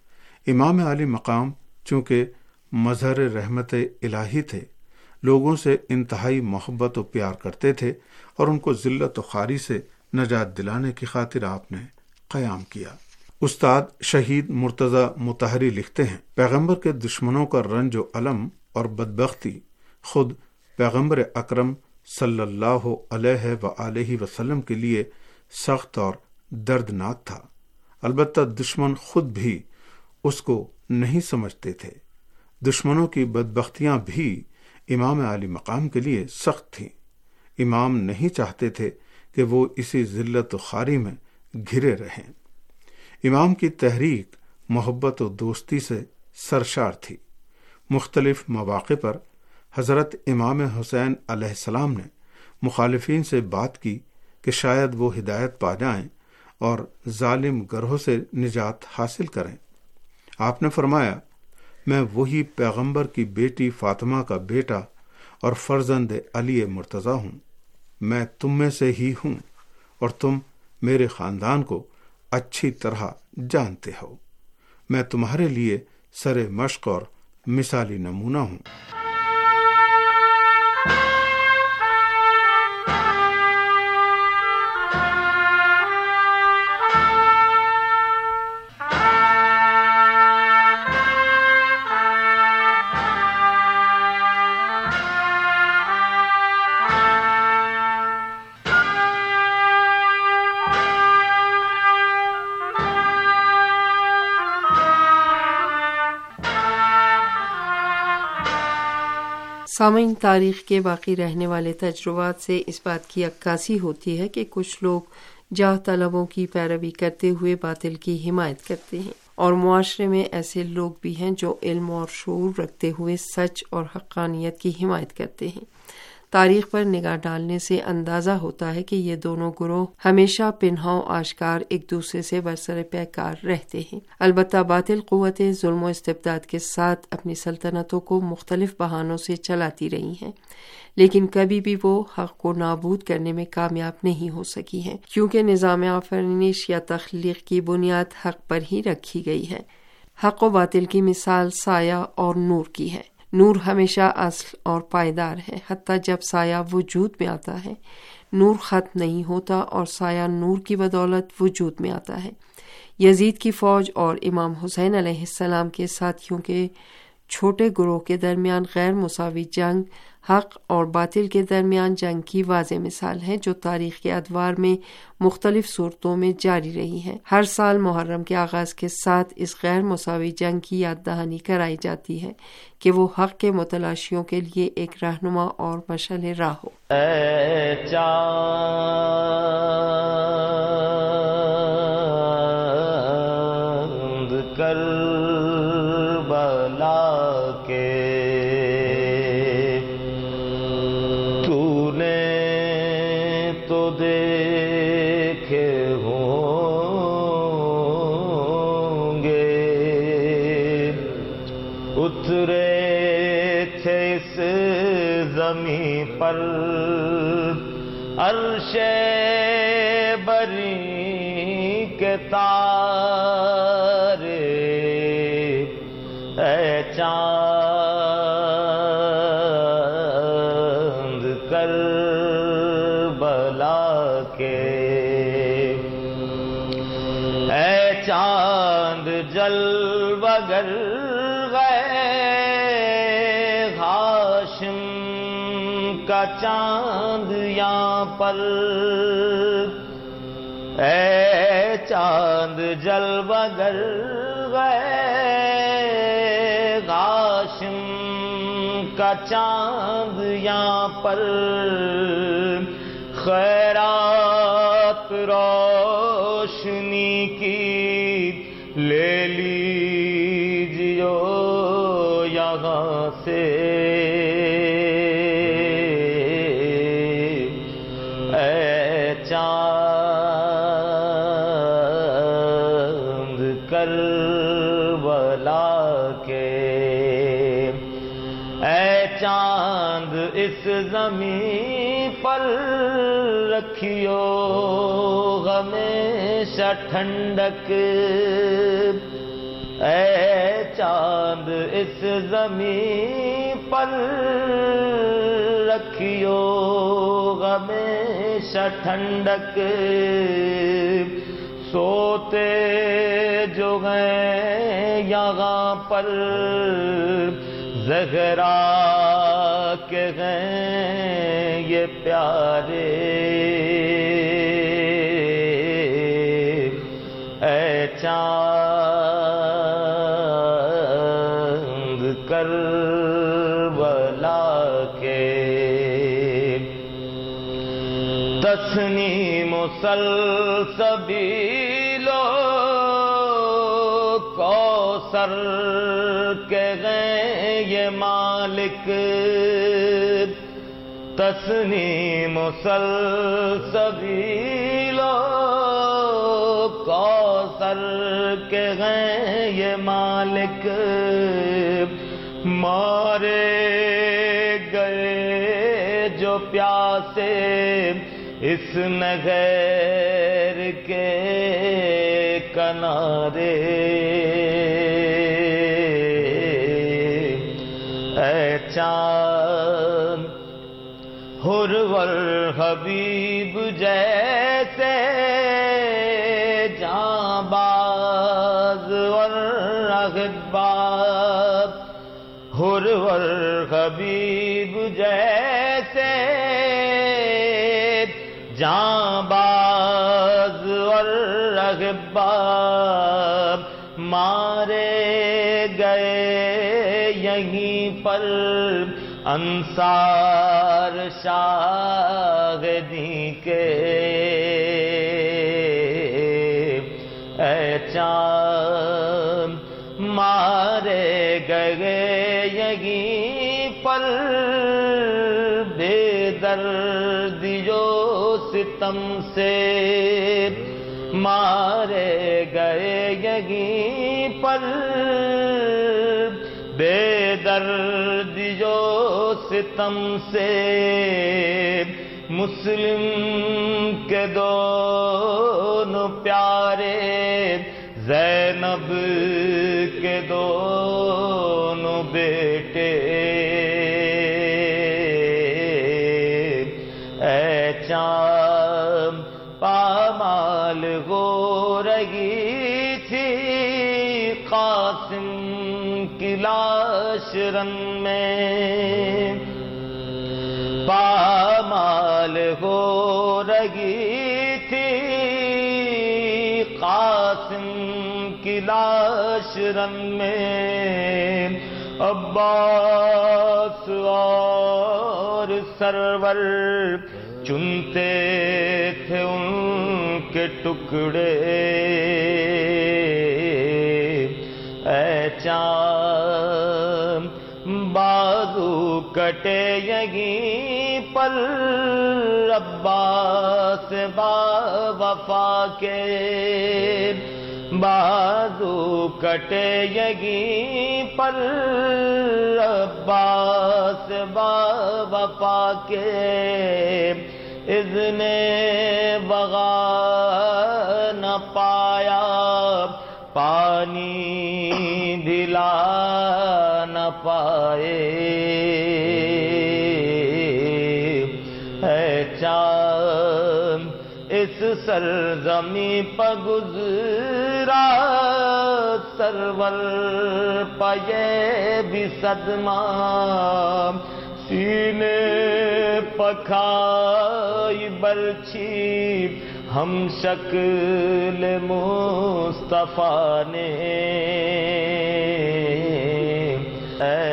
امام علی مقام چونکہ مظہر رحمت الہی تھے، لوگوں سے انتہائی محبت و پیار کرتے تھے اور ان کو ذلت و خواری سے نجات دلانے کی خاطر آپ نے قیام کیا۔ استاد شہید مرتضی مطہری لکھتے ہیں، پیغمبر کے دشمنوں کا رنج و الم اور بدبختی خود پیغمبر اکرم صلی اللہ علیہ وآلہ وسلم کے لیے سخت اور دردناک تھا۔ البتہ دشمن خود بھی اس کو نہیں سمجھتے تھے۔ دشمنوں کی بدبختیاں بھی امام عالی مقام کے لیے سخت تھیں۔ امام نہیں چاہتے تھے کہ وہ اسی ذلت و خواری میں گھرے رہیں۔ امام کی تحریک محبت و دوستی سے سرشار تھی۔ مختلف مواقع پر حضرت امام حسین علیہ السلام نے مخالفین سے بات کی کہ شاید وہ ہدایت پا جائیں اور ظالم گروہ سے نجات حاصل کریں۔ آپ نے فرمایا، میں وہی پیغمبر کی بیٹی فاطمہ کا بیٹا اور فرزند علی مرتضیٰ ہوں۔ میں تم میں سے ہی ہوں اور تم میرے خاندان کو اچھی طرح جانتے ہو۔ میں تمہارے لیے سر مشق اور مثالی نمونہ ہوں۔ سامعین، تاریخ کے باقی رہنے والے تجربات سے اس بات کی عکاسی ہوتی ہے کہ کچھ لوگ جاہ طلبوں کی پیروی کرتے ہوئے باطل کی حمایت کرتے ہیں، اور معاشرے میں ایسے لوگ بھی ہیں جو علم اور شعور رکھتے ہوئے سچ اور حقانیت کی حمایت کرتے ہیں۔ تاریخ پر نگاہ ڈالنے سے اندازہ ہوتا ہے کہ یہ دونوں گروہ ہمیشہ پنہاں آشکار ایک دوسرے سے برسر پیکار رہتے ہیں۔ البتہ باطل قوتیں ظلم و استبداد کے ساتھ اپنی سلطنتوں کو مختلف بہانوں سے چلاتی رہی ہیں، لیکن کبھی بھی وہ حق کو نابود کرنے میں کامیاب نہیں ہو سکی ہیں، کیونکہ نظام آفرینش یا تخلیق کی بنیاد حق پر ہی رکھی گئی ہے۔ حق و باطل کی مثال سایہ اور نور کی ہے۔ نور ہمیشہ اصل اور پائیدار ہے، حتیٰ جب سایہ وجود میں آتا ہے۔ نور ختم نہیں ہوتا اور سایہ نور کی بدولت وجود میں آتا ہے۔ یزید کی فوج اور امام حسین علیہ السلام کے ساتھیوں کے چھوٹے گروہ کے درمیان غیر مساوی جنگ حق اور باطل کے درمیان جنگ کی واضح مثال ہے، جو تاریخ کے ادوار میں مختلف صورتوں میں جاری رہی ہے۔ ہر سال محرم کے آغاز کے ساتھ اس غیر مساوی جنگ کی یاد دہانی کرائی جاتی ہے کہ وہ حق کے متلاشیوں کے لیے ایک رہنما اور مشعل راہ ہو۔ اے چاند کربلا کے دیکھے ہوں گے، اترے تھے اس زمین پر عرش بری کے تارے، اے چاند کربلا کے، اے چاند جلوہ گر گئے ہاشم کا چاند یہاں پر، اے چاند جلوہ گر گئے ہاشم کا چاند یہاں پر، خیرات روشنی کی لے لیجیو یہاں سے، اے چاند کربلا کے، اے چاند اس زمین پر رکھیو ہمیشہ ٹھنڈک، اے چاند اس زمین پر رکھیو ہمیشہ ٹھنڈک، سوتے جو ہیں یہاں پر زہرا کے ہیں یہ پیارے، اے چاند کربلا کے، تسنیم سلسبیلو کوثر کے ہیں یہ مالک، تسنیم سلسبیلو کوثر کے ہیں یہ مالک، مارے گئے جو پیاسے اس نہر کے کنارے، اے چاند حرور حبیب جیسے جانباز اور احباب، حرور حبیب جیسے جانباز اور احباب، مارے گئے یہیں پر انصار شاہدی کے، اے چاند مارے گئے یہیں پر بے دردی جو ستم سے، مارے گئے یہیں پر بے دردی جو ستم سے، مسلم کے دونوں پیارے زینب کے دونوں بیٹے، اے چاند پامال ہو رہی تھی قاسم کی لاش رن میں، پامال ہو رہی تھی قاسم کی لاش رن میں، عباس اور سرور چنتے تھے ان کے ٹکڑے، اے چاند بازو کٹے یہیں پر عباس با وفا کے، بازو کٹے یہیں پر عباس با وفا کے، اذن بغا نہ پایا پانی دلا نہ پائے، اے چاند اس سرزمیں پر گزرا سرور پہ یہ بھی صدمہ، سینے پکھائی برچھی ہم شکل مصطفیٰ نے، اے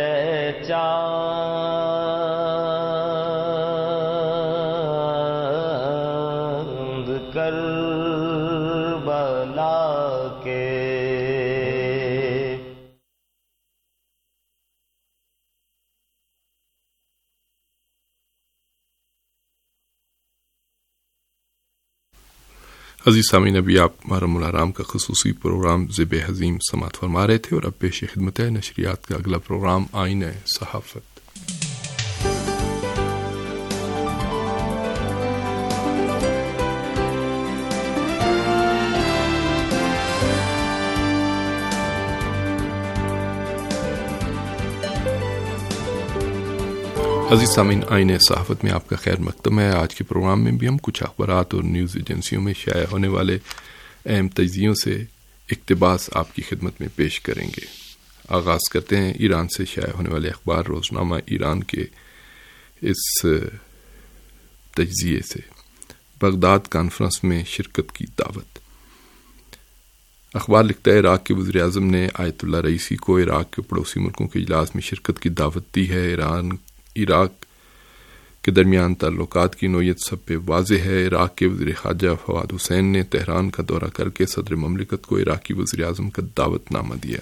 چاند کربلا کے، عزیز سامعین، ابھی آپ محرم الحرام کا خصوصی پروگرام ذبح حزیم سماعت فرما رہے تھے، اور اب پیش خدمت ہے نشریات کا اگلا پروگرام آئین صحافت۔ عزیز سامعین، آئین صحافت میں آپ کا خیر مقدم ہے۔ آج کے پروگرام میں بھی ہم کچھ اخبارات اور نیوز ایجنسیوں میں شائع ہونے والے اہم تجزیوں سے اقتباس آپ کی خدمت میں پیش کریں گے۔ آغاز کرتے ہیں ایران سے شائع ہونے والے اخبار روزنامہ ایران کے اس تجزیے سے بغداد کانفرنس میں شرکت کی دعوت۔ اخبار لکھتا ہے عراق کے وزیر اعظم نے آیت اللہ رئیسی کو عراق کے پڑوسی ملکوں کے اجلاس میں شرکت کی دعوت دی ہے۔ عراق کے درمیان تعلقات کی نوعیت سب پہ واضح ہے۔ عراق کے وزیر خارجہ فواد حسین نے تہران کا دورہ کر کے صدر مملکت کو عراقی وزیر اعظم کا دعوت نامہ دیا۔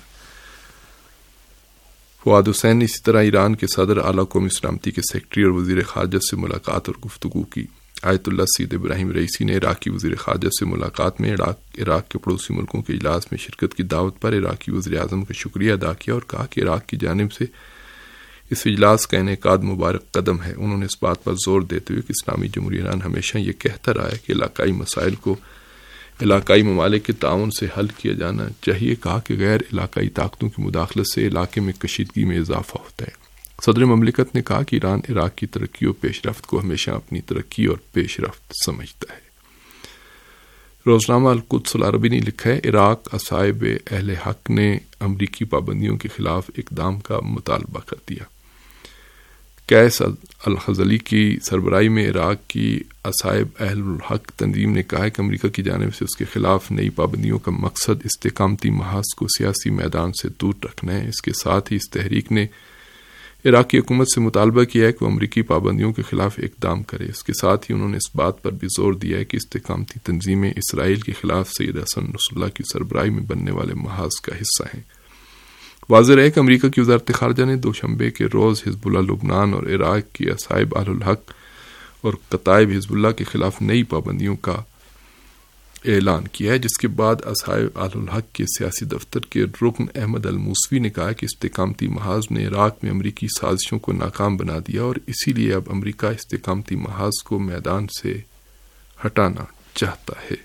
فواد حسین نے اسی طرح ایران کے صدر، اعلیٰ قومی سلامتی کے سیکرٹری اور وزیر خارجہ سے ملاقات اور گفتگو کی۔ آیت اللہ سید ابراہیم رئیسی نے عراقی وزیر خارجہ سے ملاقات میں عراق کے پڑوسی ملکوں کے اجلاس میں شرکت کی دعوت پر عراقی وزیر اعظم کا شکریہ ادا کیا اور کہا کہ عراق کی جانب سے اس اجلاس کا انعقاد مبارک قدم ہے۔ انہوں نے اس بات پر زور دیتے ہوئے کہ اسلامی جمہوریہ ایران ہمیشہ یہ کہتا رہا ہے کہ علاقائی مسائل کو علاقائی ممالک کے تعاون سے حل کیا جانا چاہیے، کہا کہ غیر علاقائی طاقتوں کی مداخلت سے علاقے میں کشیدگی میں اضافہ ہوتا ہے۔ صدر مملکت نے کہا کہ ایران عراق کی ترقی و پیش رفت کو ہمیشہ اپنی ترقی اور پیش رفت سمجھتا ہے۔ روزنامہ القدس العربی نے لکھا ہے عراق اصحاب اہل حق نے امریکی پابندیوں کے خلاف اقدام کا مطالبہ کر دیا۔ قیس الخزلی کی سربراہی میں عراق کی اصحاب اہل الحق تنظیم نے کہا ہے کہ امریکہ کی جانب سے اس کے خلاف نئی پابندیوں کا مقصد استقامتی محاذ کو سیاسی میدان سے دور رکھنا ہے۔ اس کے ساتھ ہی اس تحریک نے عراقی حکومت سے مطالبہ کیا ہے کہ وہ امریکی پابندیوں کے خلاف اقدام کرے۔ اس کے ساتھ ہی انہوں نے اس بات پر بھی زور دیا ہے کہ استقامتی تنظیمیں اسرائیل کے خلاف سید حسن نصر اللہ کی سربراہی میں بننے والے محاذ کا حصہ ہیں۔ واضح رہے کہ امریکہ کی وزارت خارجہ نے دوشنبے کے روز حزب اللہ لبنان اور عراق کی اصحاب اہل الحق اور کتائب حزب اللہ کے خلاف نئی پابندیوں کا اعلان کیا ہے، جس کے بعد اصحاب اہل الحق کے سیاسی دفتر کے رکن احمد الموسوی نے کہا کہ استقامتی محاذ نے عراق میں امریکی سازشوں کو ناکام بنا دیا اور اسی لیے اب امریکہ استقامتی محاذ کو میدان سے ہٹانا چاہتا ہے۔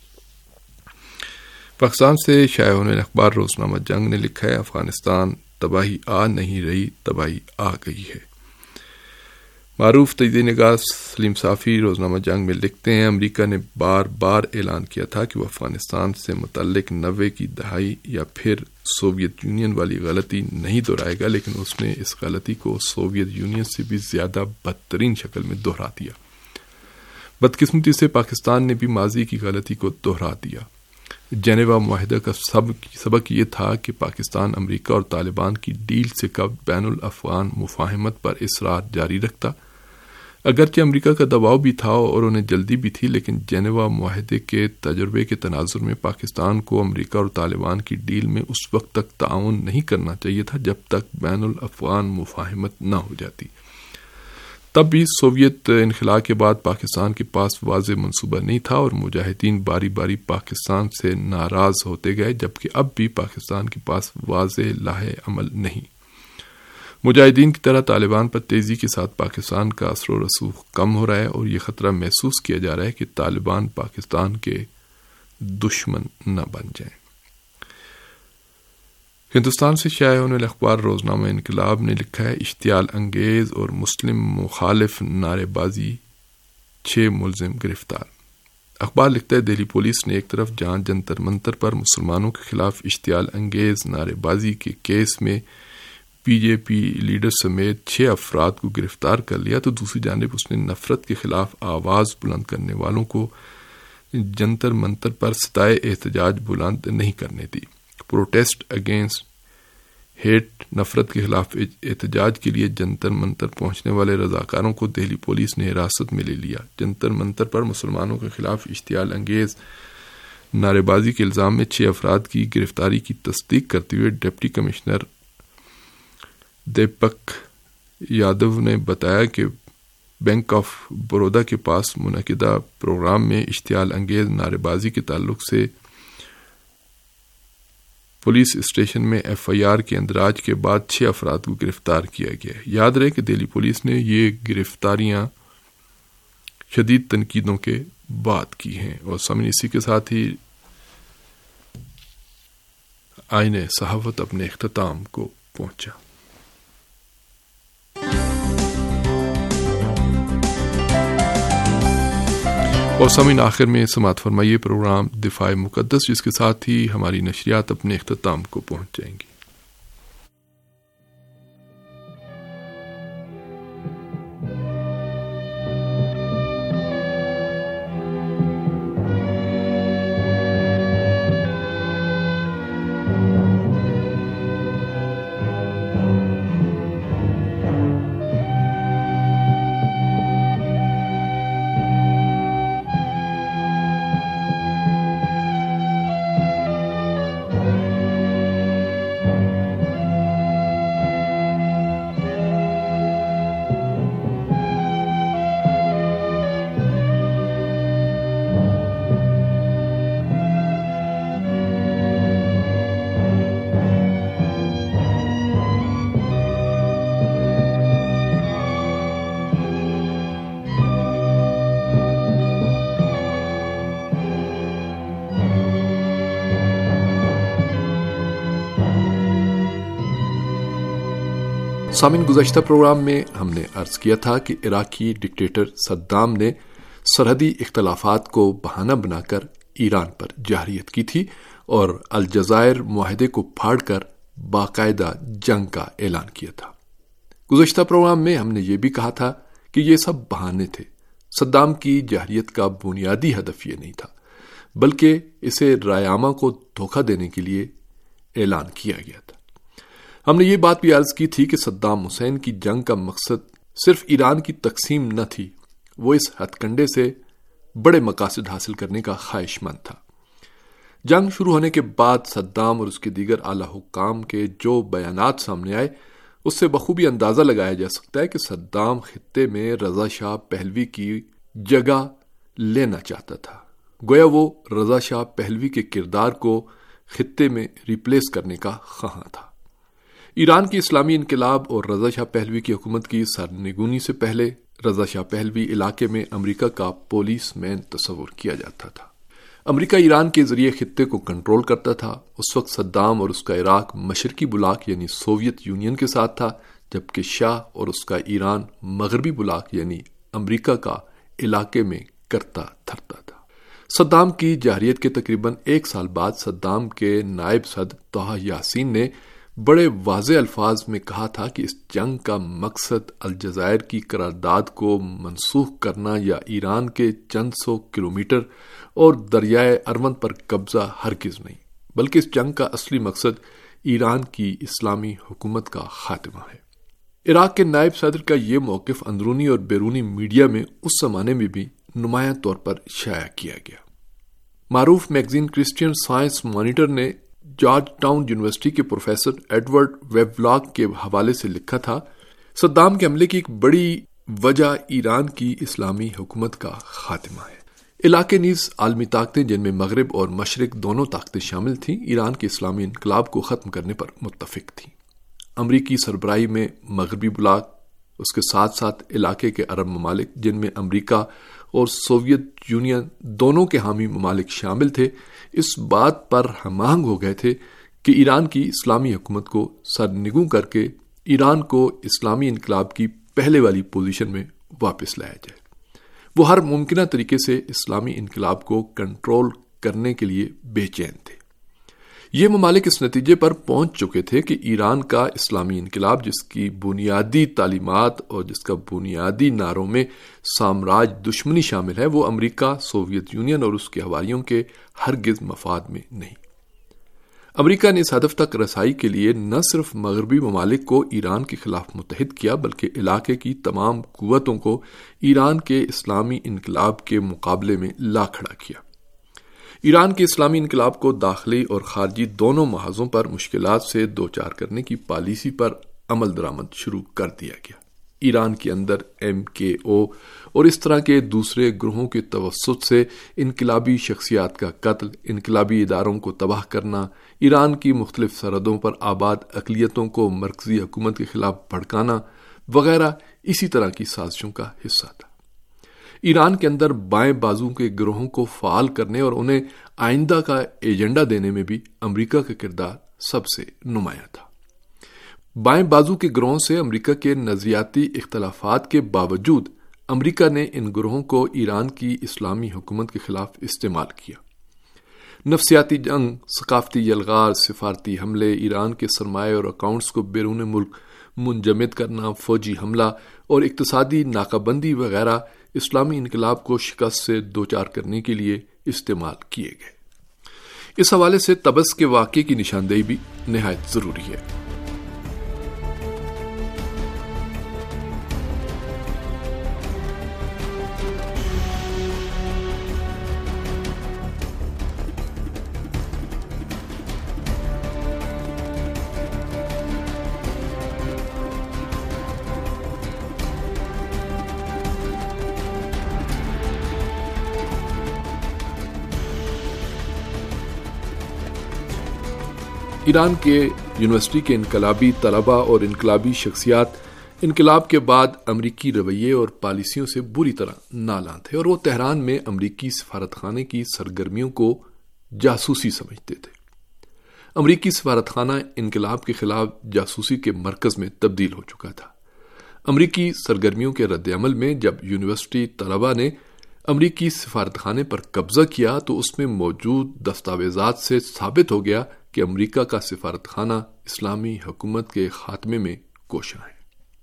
پاکستان سے شائع ہونے والا اخبار روزنامہ جنگ نے لکھا ہے افغانستان تباہی آ نہیں رہی، تباہی آ گئی ہے۔ معروف تجزیہ نگار سلیم صافی روزنامہ جنگ میں لکھتے ہیں امریکہ نے بار بار اعلان کیا تھا کہ وہ افغانستان سے متعلق 90 کی دہائی یا پھر سوویت یونین والی غلطی نہیں دہرائے گا، لیکن اس نے اس غلطی کو سوویت یونین سے بھی زیادہ بدترین شکل میں دہرا دیا۔ بدقسمتی سے پاکستان نے بھی ماضی کی غلطی کو دہرا دیا۔ جنیوا معاہدہ کا سبق یہ تھا کہ پاکستان امریکہ اور طالبان کی ڈیل سے قبل بین الافغان مفاہمت پر اصرار جاری رکھتا۔ اگرچہ امریکہ کا دباؤ بھی تھا اور انہیں جلدی بھی تھی، لیکن جنیوا معاہدے کے تجربے کے تناظر میں پاکستان کو امریکہ اور طالبان کی ڈیل میں اس وقت تک تعاون نہیں کرنا چاہیے تھا جب تک بین الافغان مفاہمت نہ ہو جاتی۔ تب بھی سوویت انخلاء کے بعد پاکستان کے پاس واضح منصوبہ نہیں تھا اور مجاہدین باری باری پاکستان سے ناراض ہوتے گئے، جبکہ اب بھی پاکستان کے پاس واضح لاہ عمل نہیں۔ مجاہدین کی طرح طالبان پر تیزی کے ساتھ پاکستان کا اثر و رسوخ کم ہو رہا ہے اور یہ خطرہ محسوس کیا جا رہا ہے کہ طالبان پاکستان کے دشمن نہ بن جائیں۔ ہندوستان سے شائع ہونے والا اخبار روزنامہ انقلاب نے لکھا ہے اشتعال انگیز اور مسلم مخالف نعرے بازی 6 ملزم گرفتار۔ اخبار لکھتا ہے دہلی پولیس نے ایک طرف جہاں جنتر منتر پر مسلمانوں کے خلاف اشتعال انگیز نعرے بازی کے کیس میں بی جے پی لیڈر سمیت 6 افراد کو گرفتار کر لیا، تو دوسری جانب اس نے نفرت کے خلاف آواز بلند کرنے والوں کو جنتر منتر پر ستائے احتجاج بلند نہیں کرنے دی۔ پروٹیسٹ اگینسٹ ہیٹ، نفرت کے خلاف احتجاج کے لیے جنتر منتر پہنچنے والے رضاکاروں کو دہلی پولیس نے حراست میں لے لیا۔ جنتر منتر پر مسلمانوں کے خلاف اشتعال انگیز نعرے بازی کے الزام میں 6 افراد کی گرفتاری کی تصدیق کرتے ہوئے ڈپٹی کمشنر دیپک یادو نے بتایا کہ بینک آف برودا کے پاس منعقدہ پروگرام میں اشتعال انگیز نعرے بازی کے تعلق سے پولیس اسٹیشن میں ایف آئی آر کے اندراج کے بعد 6 افراد کو گرفتار کیا گیا ہے۔ یاد رہے کہ دہلی پولیس نے یہ گرفتاریاں شدید تنقیدوں کے بعد کی ہیں۔ اور سامعین اسی کے ساتھ ہی آئین صحافت اپنے اختتام کو پہنچا۔ اور سامعین آخر میں سماعت فرمائیے پروگرام دفاع مقدس، جس کے ساتھ ہی ہماری نشریات اپنے اختتام کو پہنچ جائیں گی۔ سامعین، گزشتہ پروگرام میں ہم نے عرض کیا تھا کہ عراقی ڈکٹیٹر صدام نے سرحدی اختلافات کو بہانہ بنا کر ایران پر جارحیت کی تھی اور الجزائر معاہدے کو پھاڑ کر باقاعدہ جنگ کا اعلان کیا تھا۔ گزشتہ پروگرام میں ہم نے یہ بھی کہا تھا کہ یہ سب بہانے تھے۔ صدام کی جارحیت کا بنیادی ہدف یہ نہیں تھا، بلکہ اسے رائے عامہ کو دھوکہ دینے کے لیے اعلان کیا گیا تھا۔ ہم نے یہ بات بھی عرض کی تھی کہ صدام حسین کی جنگ کا مقصد صرف ایران کی تقسیم نہ تھی، وہ اس ہتھ کنڈے سے بڑے مقاصد حاصل کرنے کا خواہش مند تھا۔ جنگ شروع ہونے کے بعد صدام اور اس کے دیگر اعلیٰ حکام کے جو بیانات سامنے آئے، اس سے بخوبی اندازہ لگایا جا سکتا ہے کہ صدام خطے میں رضا شاہ پہلوی کی جگہ لینا چاہتا تھا، گویا وہ رضا شاہ پہلوی کے کردار کو خطے میں ریپلیس کرنے کا خواہاں تھا۔ ایران کی اسلامی انقلاب اور رضا شاہ پہلوی کی حکومت کی سرنگونی سے پہلے رضا شاہ پہلوی علاقے میں امریکہ کا پولیس مین تصور کیا جاتا تھا۔ امریکہ ایران کے ذریعے خطے کو کنٹرول کرتا تھا۔ اس وقت صدام اور اس کا عراق مشرقی بلاک یعنی سوویت یونین کے ساتھ تھا، جبکہ شاہ اور اس کا ایران مغربی بلاک یعنی امریکہ کا علاقے میں کرتا دھرتا تھا۔ صدام کی جارحیت کے تقریباً 1 سال بعد صدام کے نائب صدر طہ یاسین نے بڑے واضح الفاظ میں کہا تھا کہ اس جنگ کا مقصد الجزائر کی قرارداد کو منسوخ کرنا یا ایران کے چند سو کلومیٹر اور دریائے ارون پر قبضہ ہرگز نہیں، بلکہ اس جنگ کا اصلی مقصد ایران کی اسلامی حکومت کا خاتمہ ہے۔ عراق کے نائب صدر کا یہ موقف اندرونی اور بیرونی میڈیا میں اس زمانے میں بھی نمایاں طور پر شائع کیا گیا۔ معروف میگزین کرسچین سائنس مانیٹر نے جارج ٹاؤن یونیورسٹی کے پروفیسر ایڈورڈ ویبلاک کے حوالے سے لکھا تھا، صدام کے حملے کی ایک بڑی وجہ ایران کی اسلامی حکومت کا خاتمہ ہے۔ علاقے نیز عالمی طاقتیں جن میں مغرب اور مشرق دونوں طاقتیں شامل تھیں، ایران کے اسلامی انقلاب کو ختم کرنے پر متفق تھیں۔ امریکی سربراہی میں مغربی بلاک، اس کے ساتھ ساتھ علاقے کے عرب ممالک جن میں امریکہ اور سوویت یونین دونوں کے حامی ممالک شامل تھے، اس بات پر ہم آہنگ ہو گئے تھے کہ ایران کی اسلامی حکومت کو سرنگوں کر کے ایران کو اسلامی انقلاب کی پہلے والی پوزیشن میں واپس لایا جائے۔ وہ ہر ممکنہ طریقے سے اسلامی انقلاب کو کنٹرول کرنے کے لیے بے چین تھے۔ یہ ممالک اس نتیجے پر پہنچ چکے تھے کہ ایران کا اسلامی انقلاب، جس کی بنیادی تعلیمات اور جس کا بنیادی نعروں میں سامراج دشمنی شامل ہے، وہ امریکہ، سوویت یونین اور اس کے حواریوں کے ہرگز مفاد میں نہیں۔ امریکہ نے اس ہدف تک رسائی کے لیے نہ صرف مغربی ممالک کو ایران کے خلاف متحد کیا، بلکہ علاقے کی تمام قوتوں کو ایران کے اسلامی انقلاب کے مقابلے میں لا کھڑا کیا۔ ایران کے اسلامی انقلاب کو داخلی اور خارجی دونوں محاذوں پر مشکلات سے دوچار کرنے کی پالیسی پر عمل درآمد شروع کر دیا گیا۔ ایران کے اندر MKO اور اس طرح کے دوسرے گروہوں کے توسط سے انقلابی شخصیات کا قتل، انقلابی اداروں کو تباہ کرنا، ایران کی مختلف سرحدوں پر آباد اقلیتوں کو مرکزی حکومت کے خلاف بھڑکانا وغیرہ اسی طرح کی سازشوں کا حصہ تھا۔ ایران کے اندر بائیں بازو کے گروہوں کو فعال کرنے اور انہیں آئندہ کا ایجنڈا دینے میں بھی امریکہ کا کردار سب سے نمایاں تھا۔ بائیں بازو کے گروہوں سے امریکہ کے نظریاتی اختلافات کے باوجود امریکہ نے ان گروہوں کو ایران کی اسلامی حکومت کے خلاف استعمال کیا۔ نفسیاتی جنگ، ثقافتی یلغار، سفارتی حملے، ایران کے سرمایہ اور اکاؤنٹس کو بیرون ملک منجمد کرنا، فوجی حملہ اور اقتصادی ناکہ بندی وغیرہ اسلامی انقلاب کو شکست سے دوچار کرنے کے لیے استعمال کیے گئے۔ اس حوالے سے طبس کے واقعے کی نشاندہی بھی نہایت ضروری ہے۔ ایران کے یونیورسٹی کے انقلابی طلباء اور انقلابی شخصیات انقلاب کے بعد امریکی رویے اور پالیسیوں سے بری طرح نالاں تھے، اور وہ تہران میں امریکی سفارت خانے کی سرگرمیوں کو جاسوسی سمجھتے تھے۔ امریکی سفارتخانہ انقلاب کے خلاف جاسوسی کے مرکز میں تبدیل ہو چکا تھا۔ امریکی سرگرمیوں کے رد عمل میں جب یونیورسٹی طلباء نے امریکی سفارتخانے پر قبضہ کیا تو اس میں موجود دستاویزات سے ثابت ہو گیا کہ امریکہ کا سفارتخانہ اسلامی حکومت کے خاتمے میں کوشاں ہے۔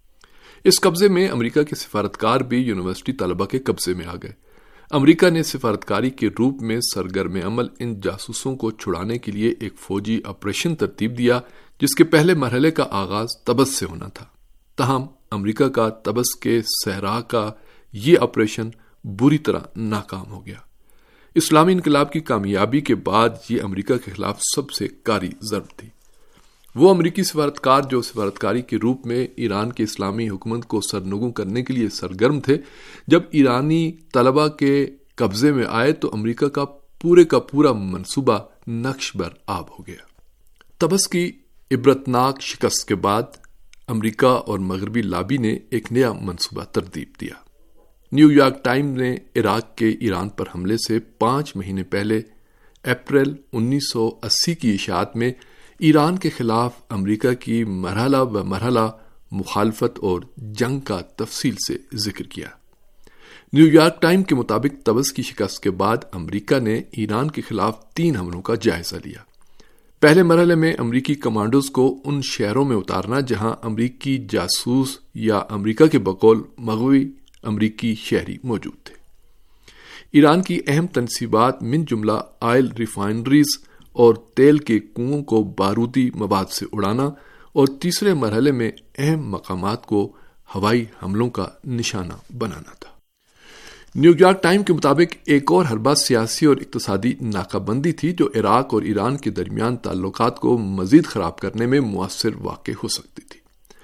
اس قبضے میں امریکہ کے سفارتکار بھی یونیورسٹی طلباء کے قبضے میں آ گئے۔ امریکہ نے سفارتکاری کے روپ میں سرگرم عمل ان جاسوسوں کو چھڑانے کے لیے ایک فوجی آپریشن ترتیب دیا جس کے پہلے مرحلے کا آغاز طبس سے ہونا تھا۔ تاہم امریکہ کا طبس کے صحرا کا یہ آپریشن بری طرح ناکام ہو گیا۔ اسلامی انقلاب کی کامیابی کے بعد یہ امریکہ کے خلاف سب سے کاری ضرب تھی۔ وہ امریکی سفارتکار جو سفارتکاری کے روپ میں ایران کے اسلامی حکومت کو سرنگوں کرنے کے لیے سرگرم تھے، جب ایرانی طلباء کے قبضے میں آئے تو امریکہ کا پورا منصوبہ نقش بر آب ہو گیا۔ طبس کی عبرتناک شکست کے بعد امریکہ اور مغربی لابی نے ایک نیا منصوبہ ترتیب دیا۔ نیو یارک ٹائمز نے عراق کے ایران پر حملے سے 5 مہینے پہلے اپریل 1980 کی اشاعت میں ایران کے خلاف امریکہ کی مرحلہ بمرحلہ مخالفت اور جنگ کا تفصیل سے ذکر کیا۔ نیو یارک ٹائم کے مطابق طبس کی شکست کے بعد امریکہ نے ایران کے خلاف 3 حملوں کا جائزہ لیا۔ پہلے مرحلے میں امریکی کمانڈوز کو ان شہروں میں اتارنا جہاں امریکی جاسوس یا امریکہ کے بقول مغوی امریکی شہری موجود تھے۔ ایران کی اہم تنصیبات من جملہ آئل ریفائنریز اور تیل کے کنووں کو بارودی مواد سے اڑانا اور تیسرے مرحلے میں اہم مقامات کو ہوائی حملوں کا نشانہ بنانا تھا۔ نیو یارک ٹائم کے مطابق ایک اور حربہ سیاسی اور اقتصادی ناکہ بندی تھی جو عراق اور ایران کے درمیان تعلقات کو مزید خراب کرنے میں مؤثر واقع ہو سکتی تھی۔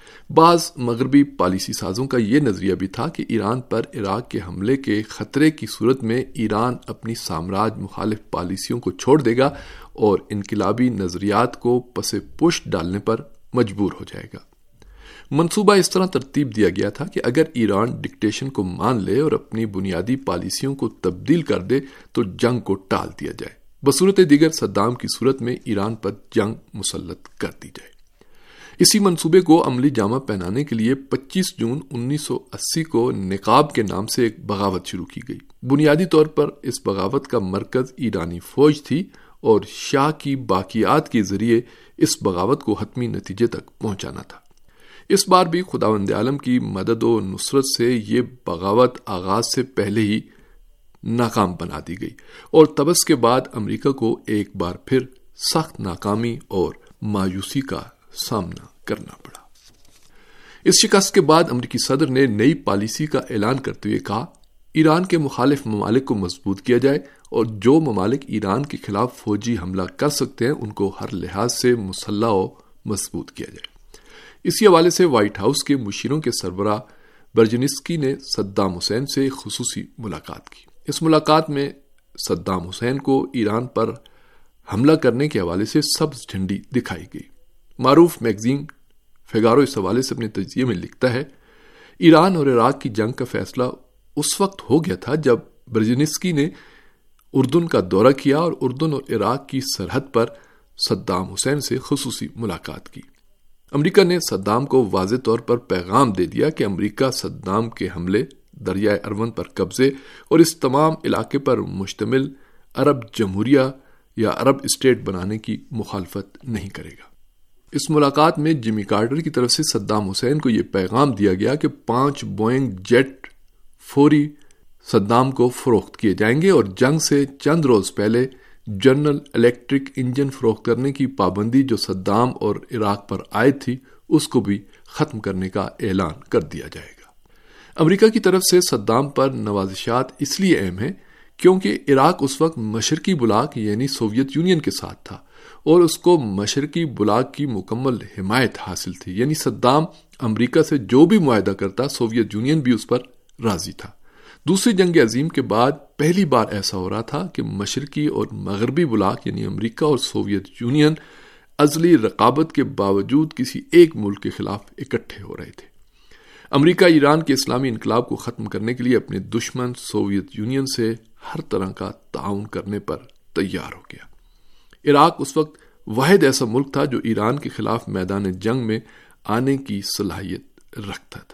بعض مغربی پالیسی سازوں کا یہ نظریہ بھی تھا کہ ایران پر عراق کے حملے کے خطرے کی صورت میں ایران اپنی سامراج مخالف پالیسیوں کو چھوڑ دے گا اور انقلابی نظریات کو پس پشت ڈالنے پر مجبور ہو جائے گا۔ منصوبہ اس طرح ترتیب دیا گیا تھا کہ اگر ایران ڈکٹیشن کو مان لے اور اپنی بنیادی پالیسیوں کو تبدیل کر دے تو جنگ کو ٹال دیا جائے، بصورت دیگر صدام کی صورت میں ایران پر جنگ مسلط کر دی جائے۔ اسی منصوبے کو عملی جامہ پہنانے کے لیے 25 جون 1980 کو نقاب کے نام سے ایک بغاوت شروع کی گئی۔ بنیادی طور پر اس بغاوت کا مرکز ایرانی فوج تھی اور شاہ کی باقیات کے ذریعے اس بغاوت کو حتمی نتیجے تک پہنچانا تھا۔ اس بار بھی خداوند عالم کی مدد و نصرت سے یہ بغاوت آغاز سے پہلے ہی ناکام بنا دی گئی اور طبس کے بعد امریکہ کو ایک بار پھر سخت ناکامی اور مایوسی کا سامنا کرنا پڑا۔ اس شکست کے بعد امریکی صدر نے نئی پالیسی کا اعلان کرتے ہوئے کہا، ایران کے مخالف ممالک کو مضبوط کیا جائے اور جو ممالک ایران کے خلاف فوجی حملہ کر سکتے ہیں ان کو ہر لحاظ سے مسلح و مضبوط کیا جائے۔ اسی حوالے سے وائٹ ہاؤس کے مشیروں کے سربراہ برجنسکی نے صدام حسین سے خصوصی ملاقات کی۔ اس ملاقات میں صدام حسین کو ایران پر حملہ کرنے کے حوالے سے سبز جھنڈی دکھائی گئی۔ معروف میگزین فیگارو اس حوالے سے اپنے تجزیے میں لکھتا ہے، ایران اور عراق کی جنگ کا فیصلہ اس وقت ہو گیا تھا جب برجنسکی نے اردن کا دورہ کیا اور اردن اور عراق کی سرحد پر صدام حسین سے خصوصی ملاقات کی۔ امریکہ نے صدام کو واضح طور پر پیغام دے دیا کہ امریکہ صدام کے حملے، دریائے ارون پر قبضے اور اس تمام علاقے پر مشتمل عرب جمہوریہ یا عرب اسٹیٹ بنانے کی مخالفت نہیں کرے گا۔ اس ملاقات میں جمی کارٹر کی طرف سے صدام حسین کو یہ پیغام دیا گیا کہ 5 بوئنگ جیٹ فوری صدام کو فروخت کیے جائیں گے اور جنگ سے چند روز پہلے جنرل الیکٹرک انجن فروخت کرنے کی پابندی جو صدام اور عراق پر عائد تھی اس کو بھی ختم کرنے کا اعلان کر دیا جائے گا۔ امریکہ کی طرف سے صدام پر نوازشات اس لیے اہم ہیں کیونکہ عراق اس وقت مشرقی بلاک یعنی سوویت یونین کے ساتھ تھا اور اس کو مشرقی بلاک کی مکمل حمایت حاصل تھی، یعنی صدام امریکہ سے جو بھی معاہدہ کرتا سوویت یونین بھی اس پر راضی تھا۔ دوسری جنگ عظیم کے بعد پہلی بار ایسا ہو رہا تھا کہ مشرقی اور مغربی بلاک یعنی امریکہ اور سوویت یونین ازلی رقابت کے باوجود کسی ایک ملک کے خلاف اکٹھے ہو رہے تھے۔ امریکہ ایران کے اسلامی انقلاب کو ختم کرنے کے لیے اپنے دشمن سوویت یونین سے ہر طرح کا تعاون کرنے پر تیار ہو گیا۔ عراق اس وقت واحد ایسا ملک تھا جو ایران کے خلاف میدان جنگ میں آنے کی صلاحیت رکھتا تھا۔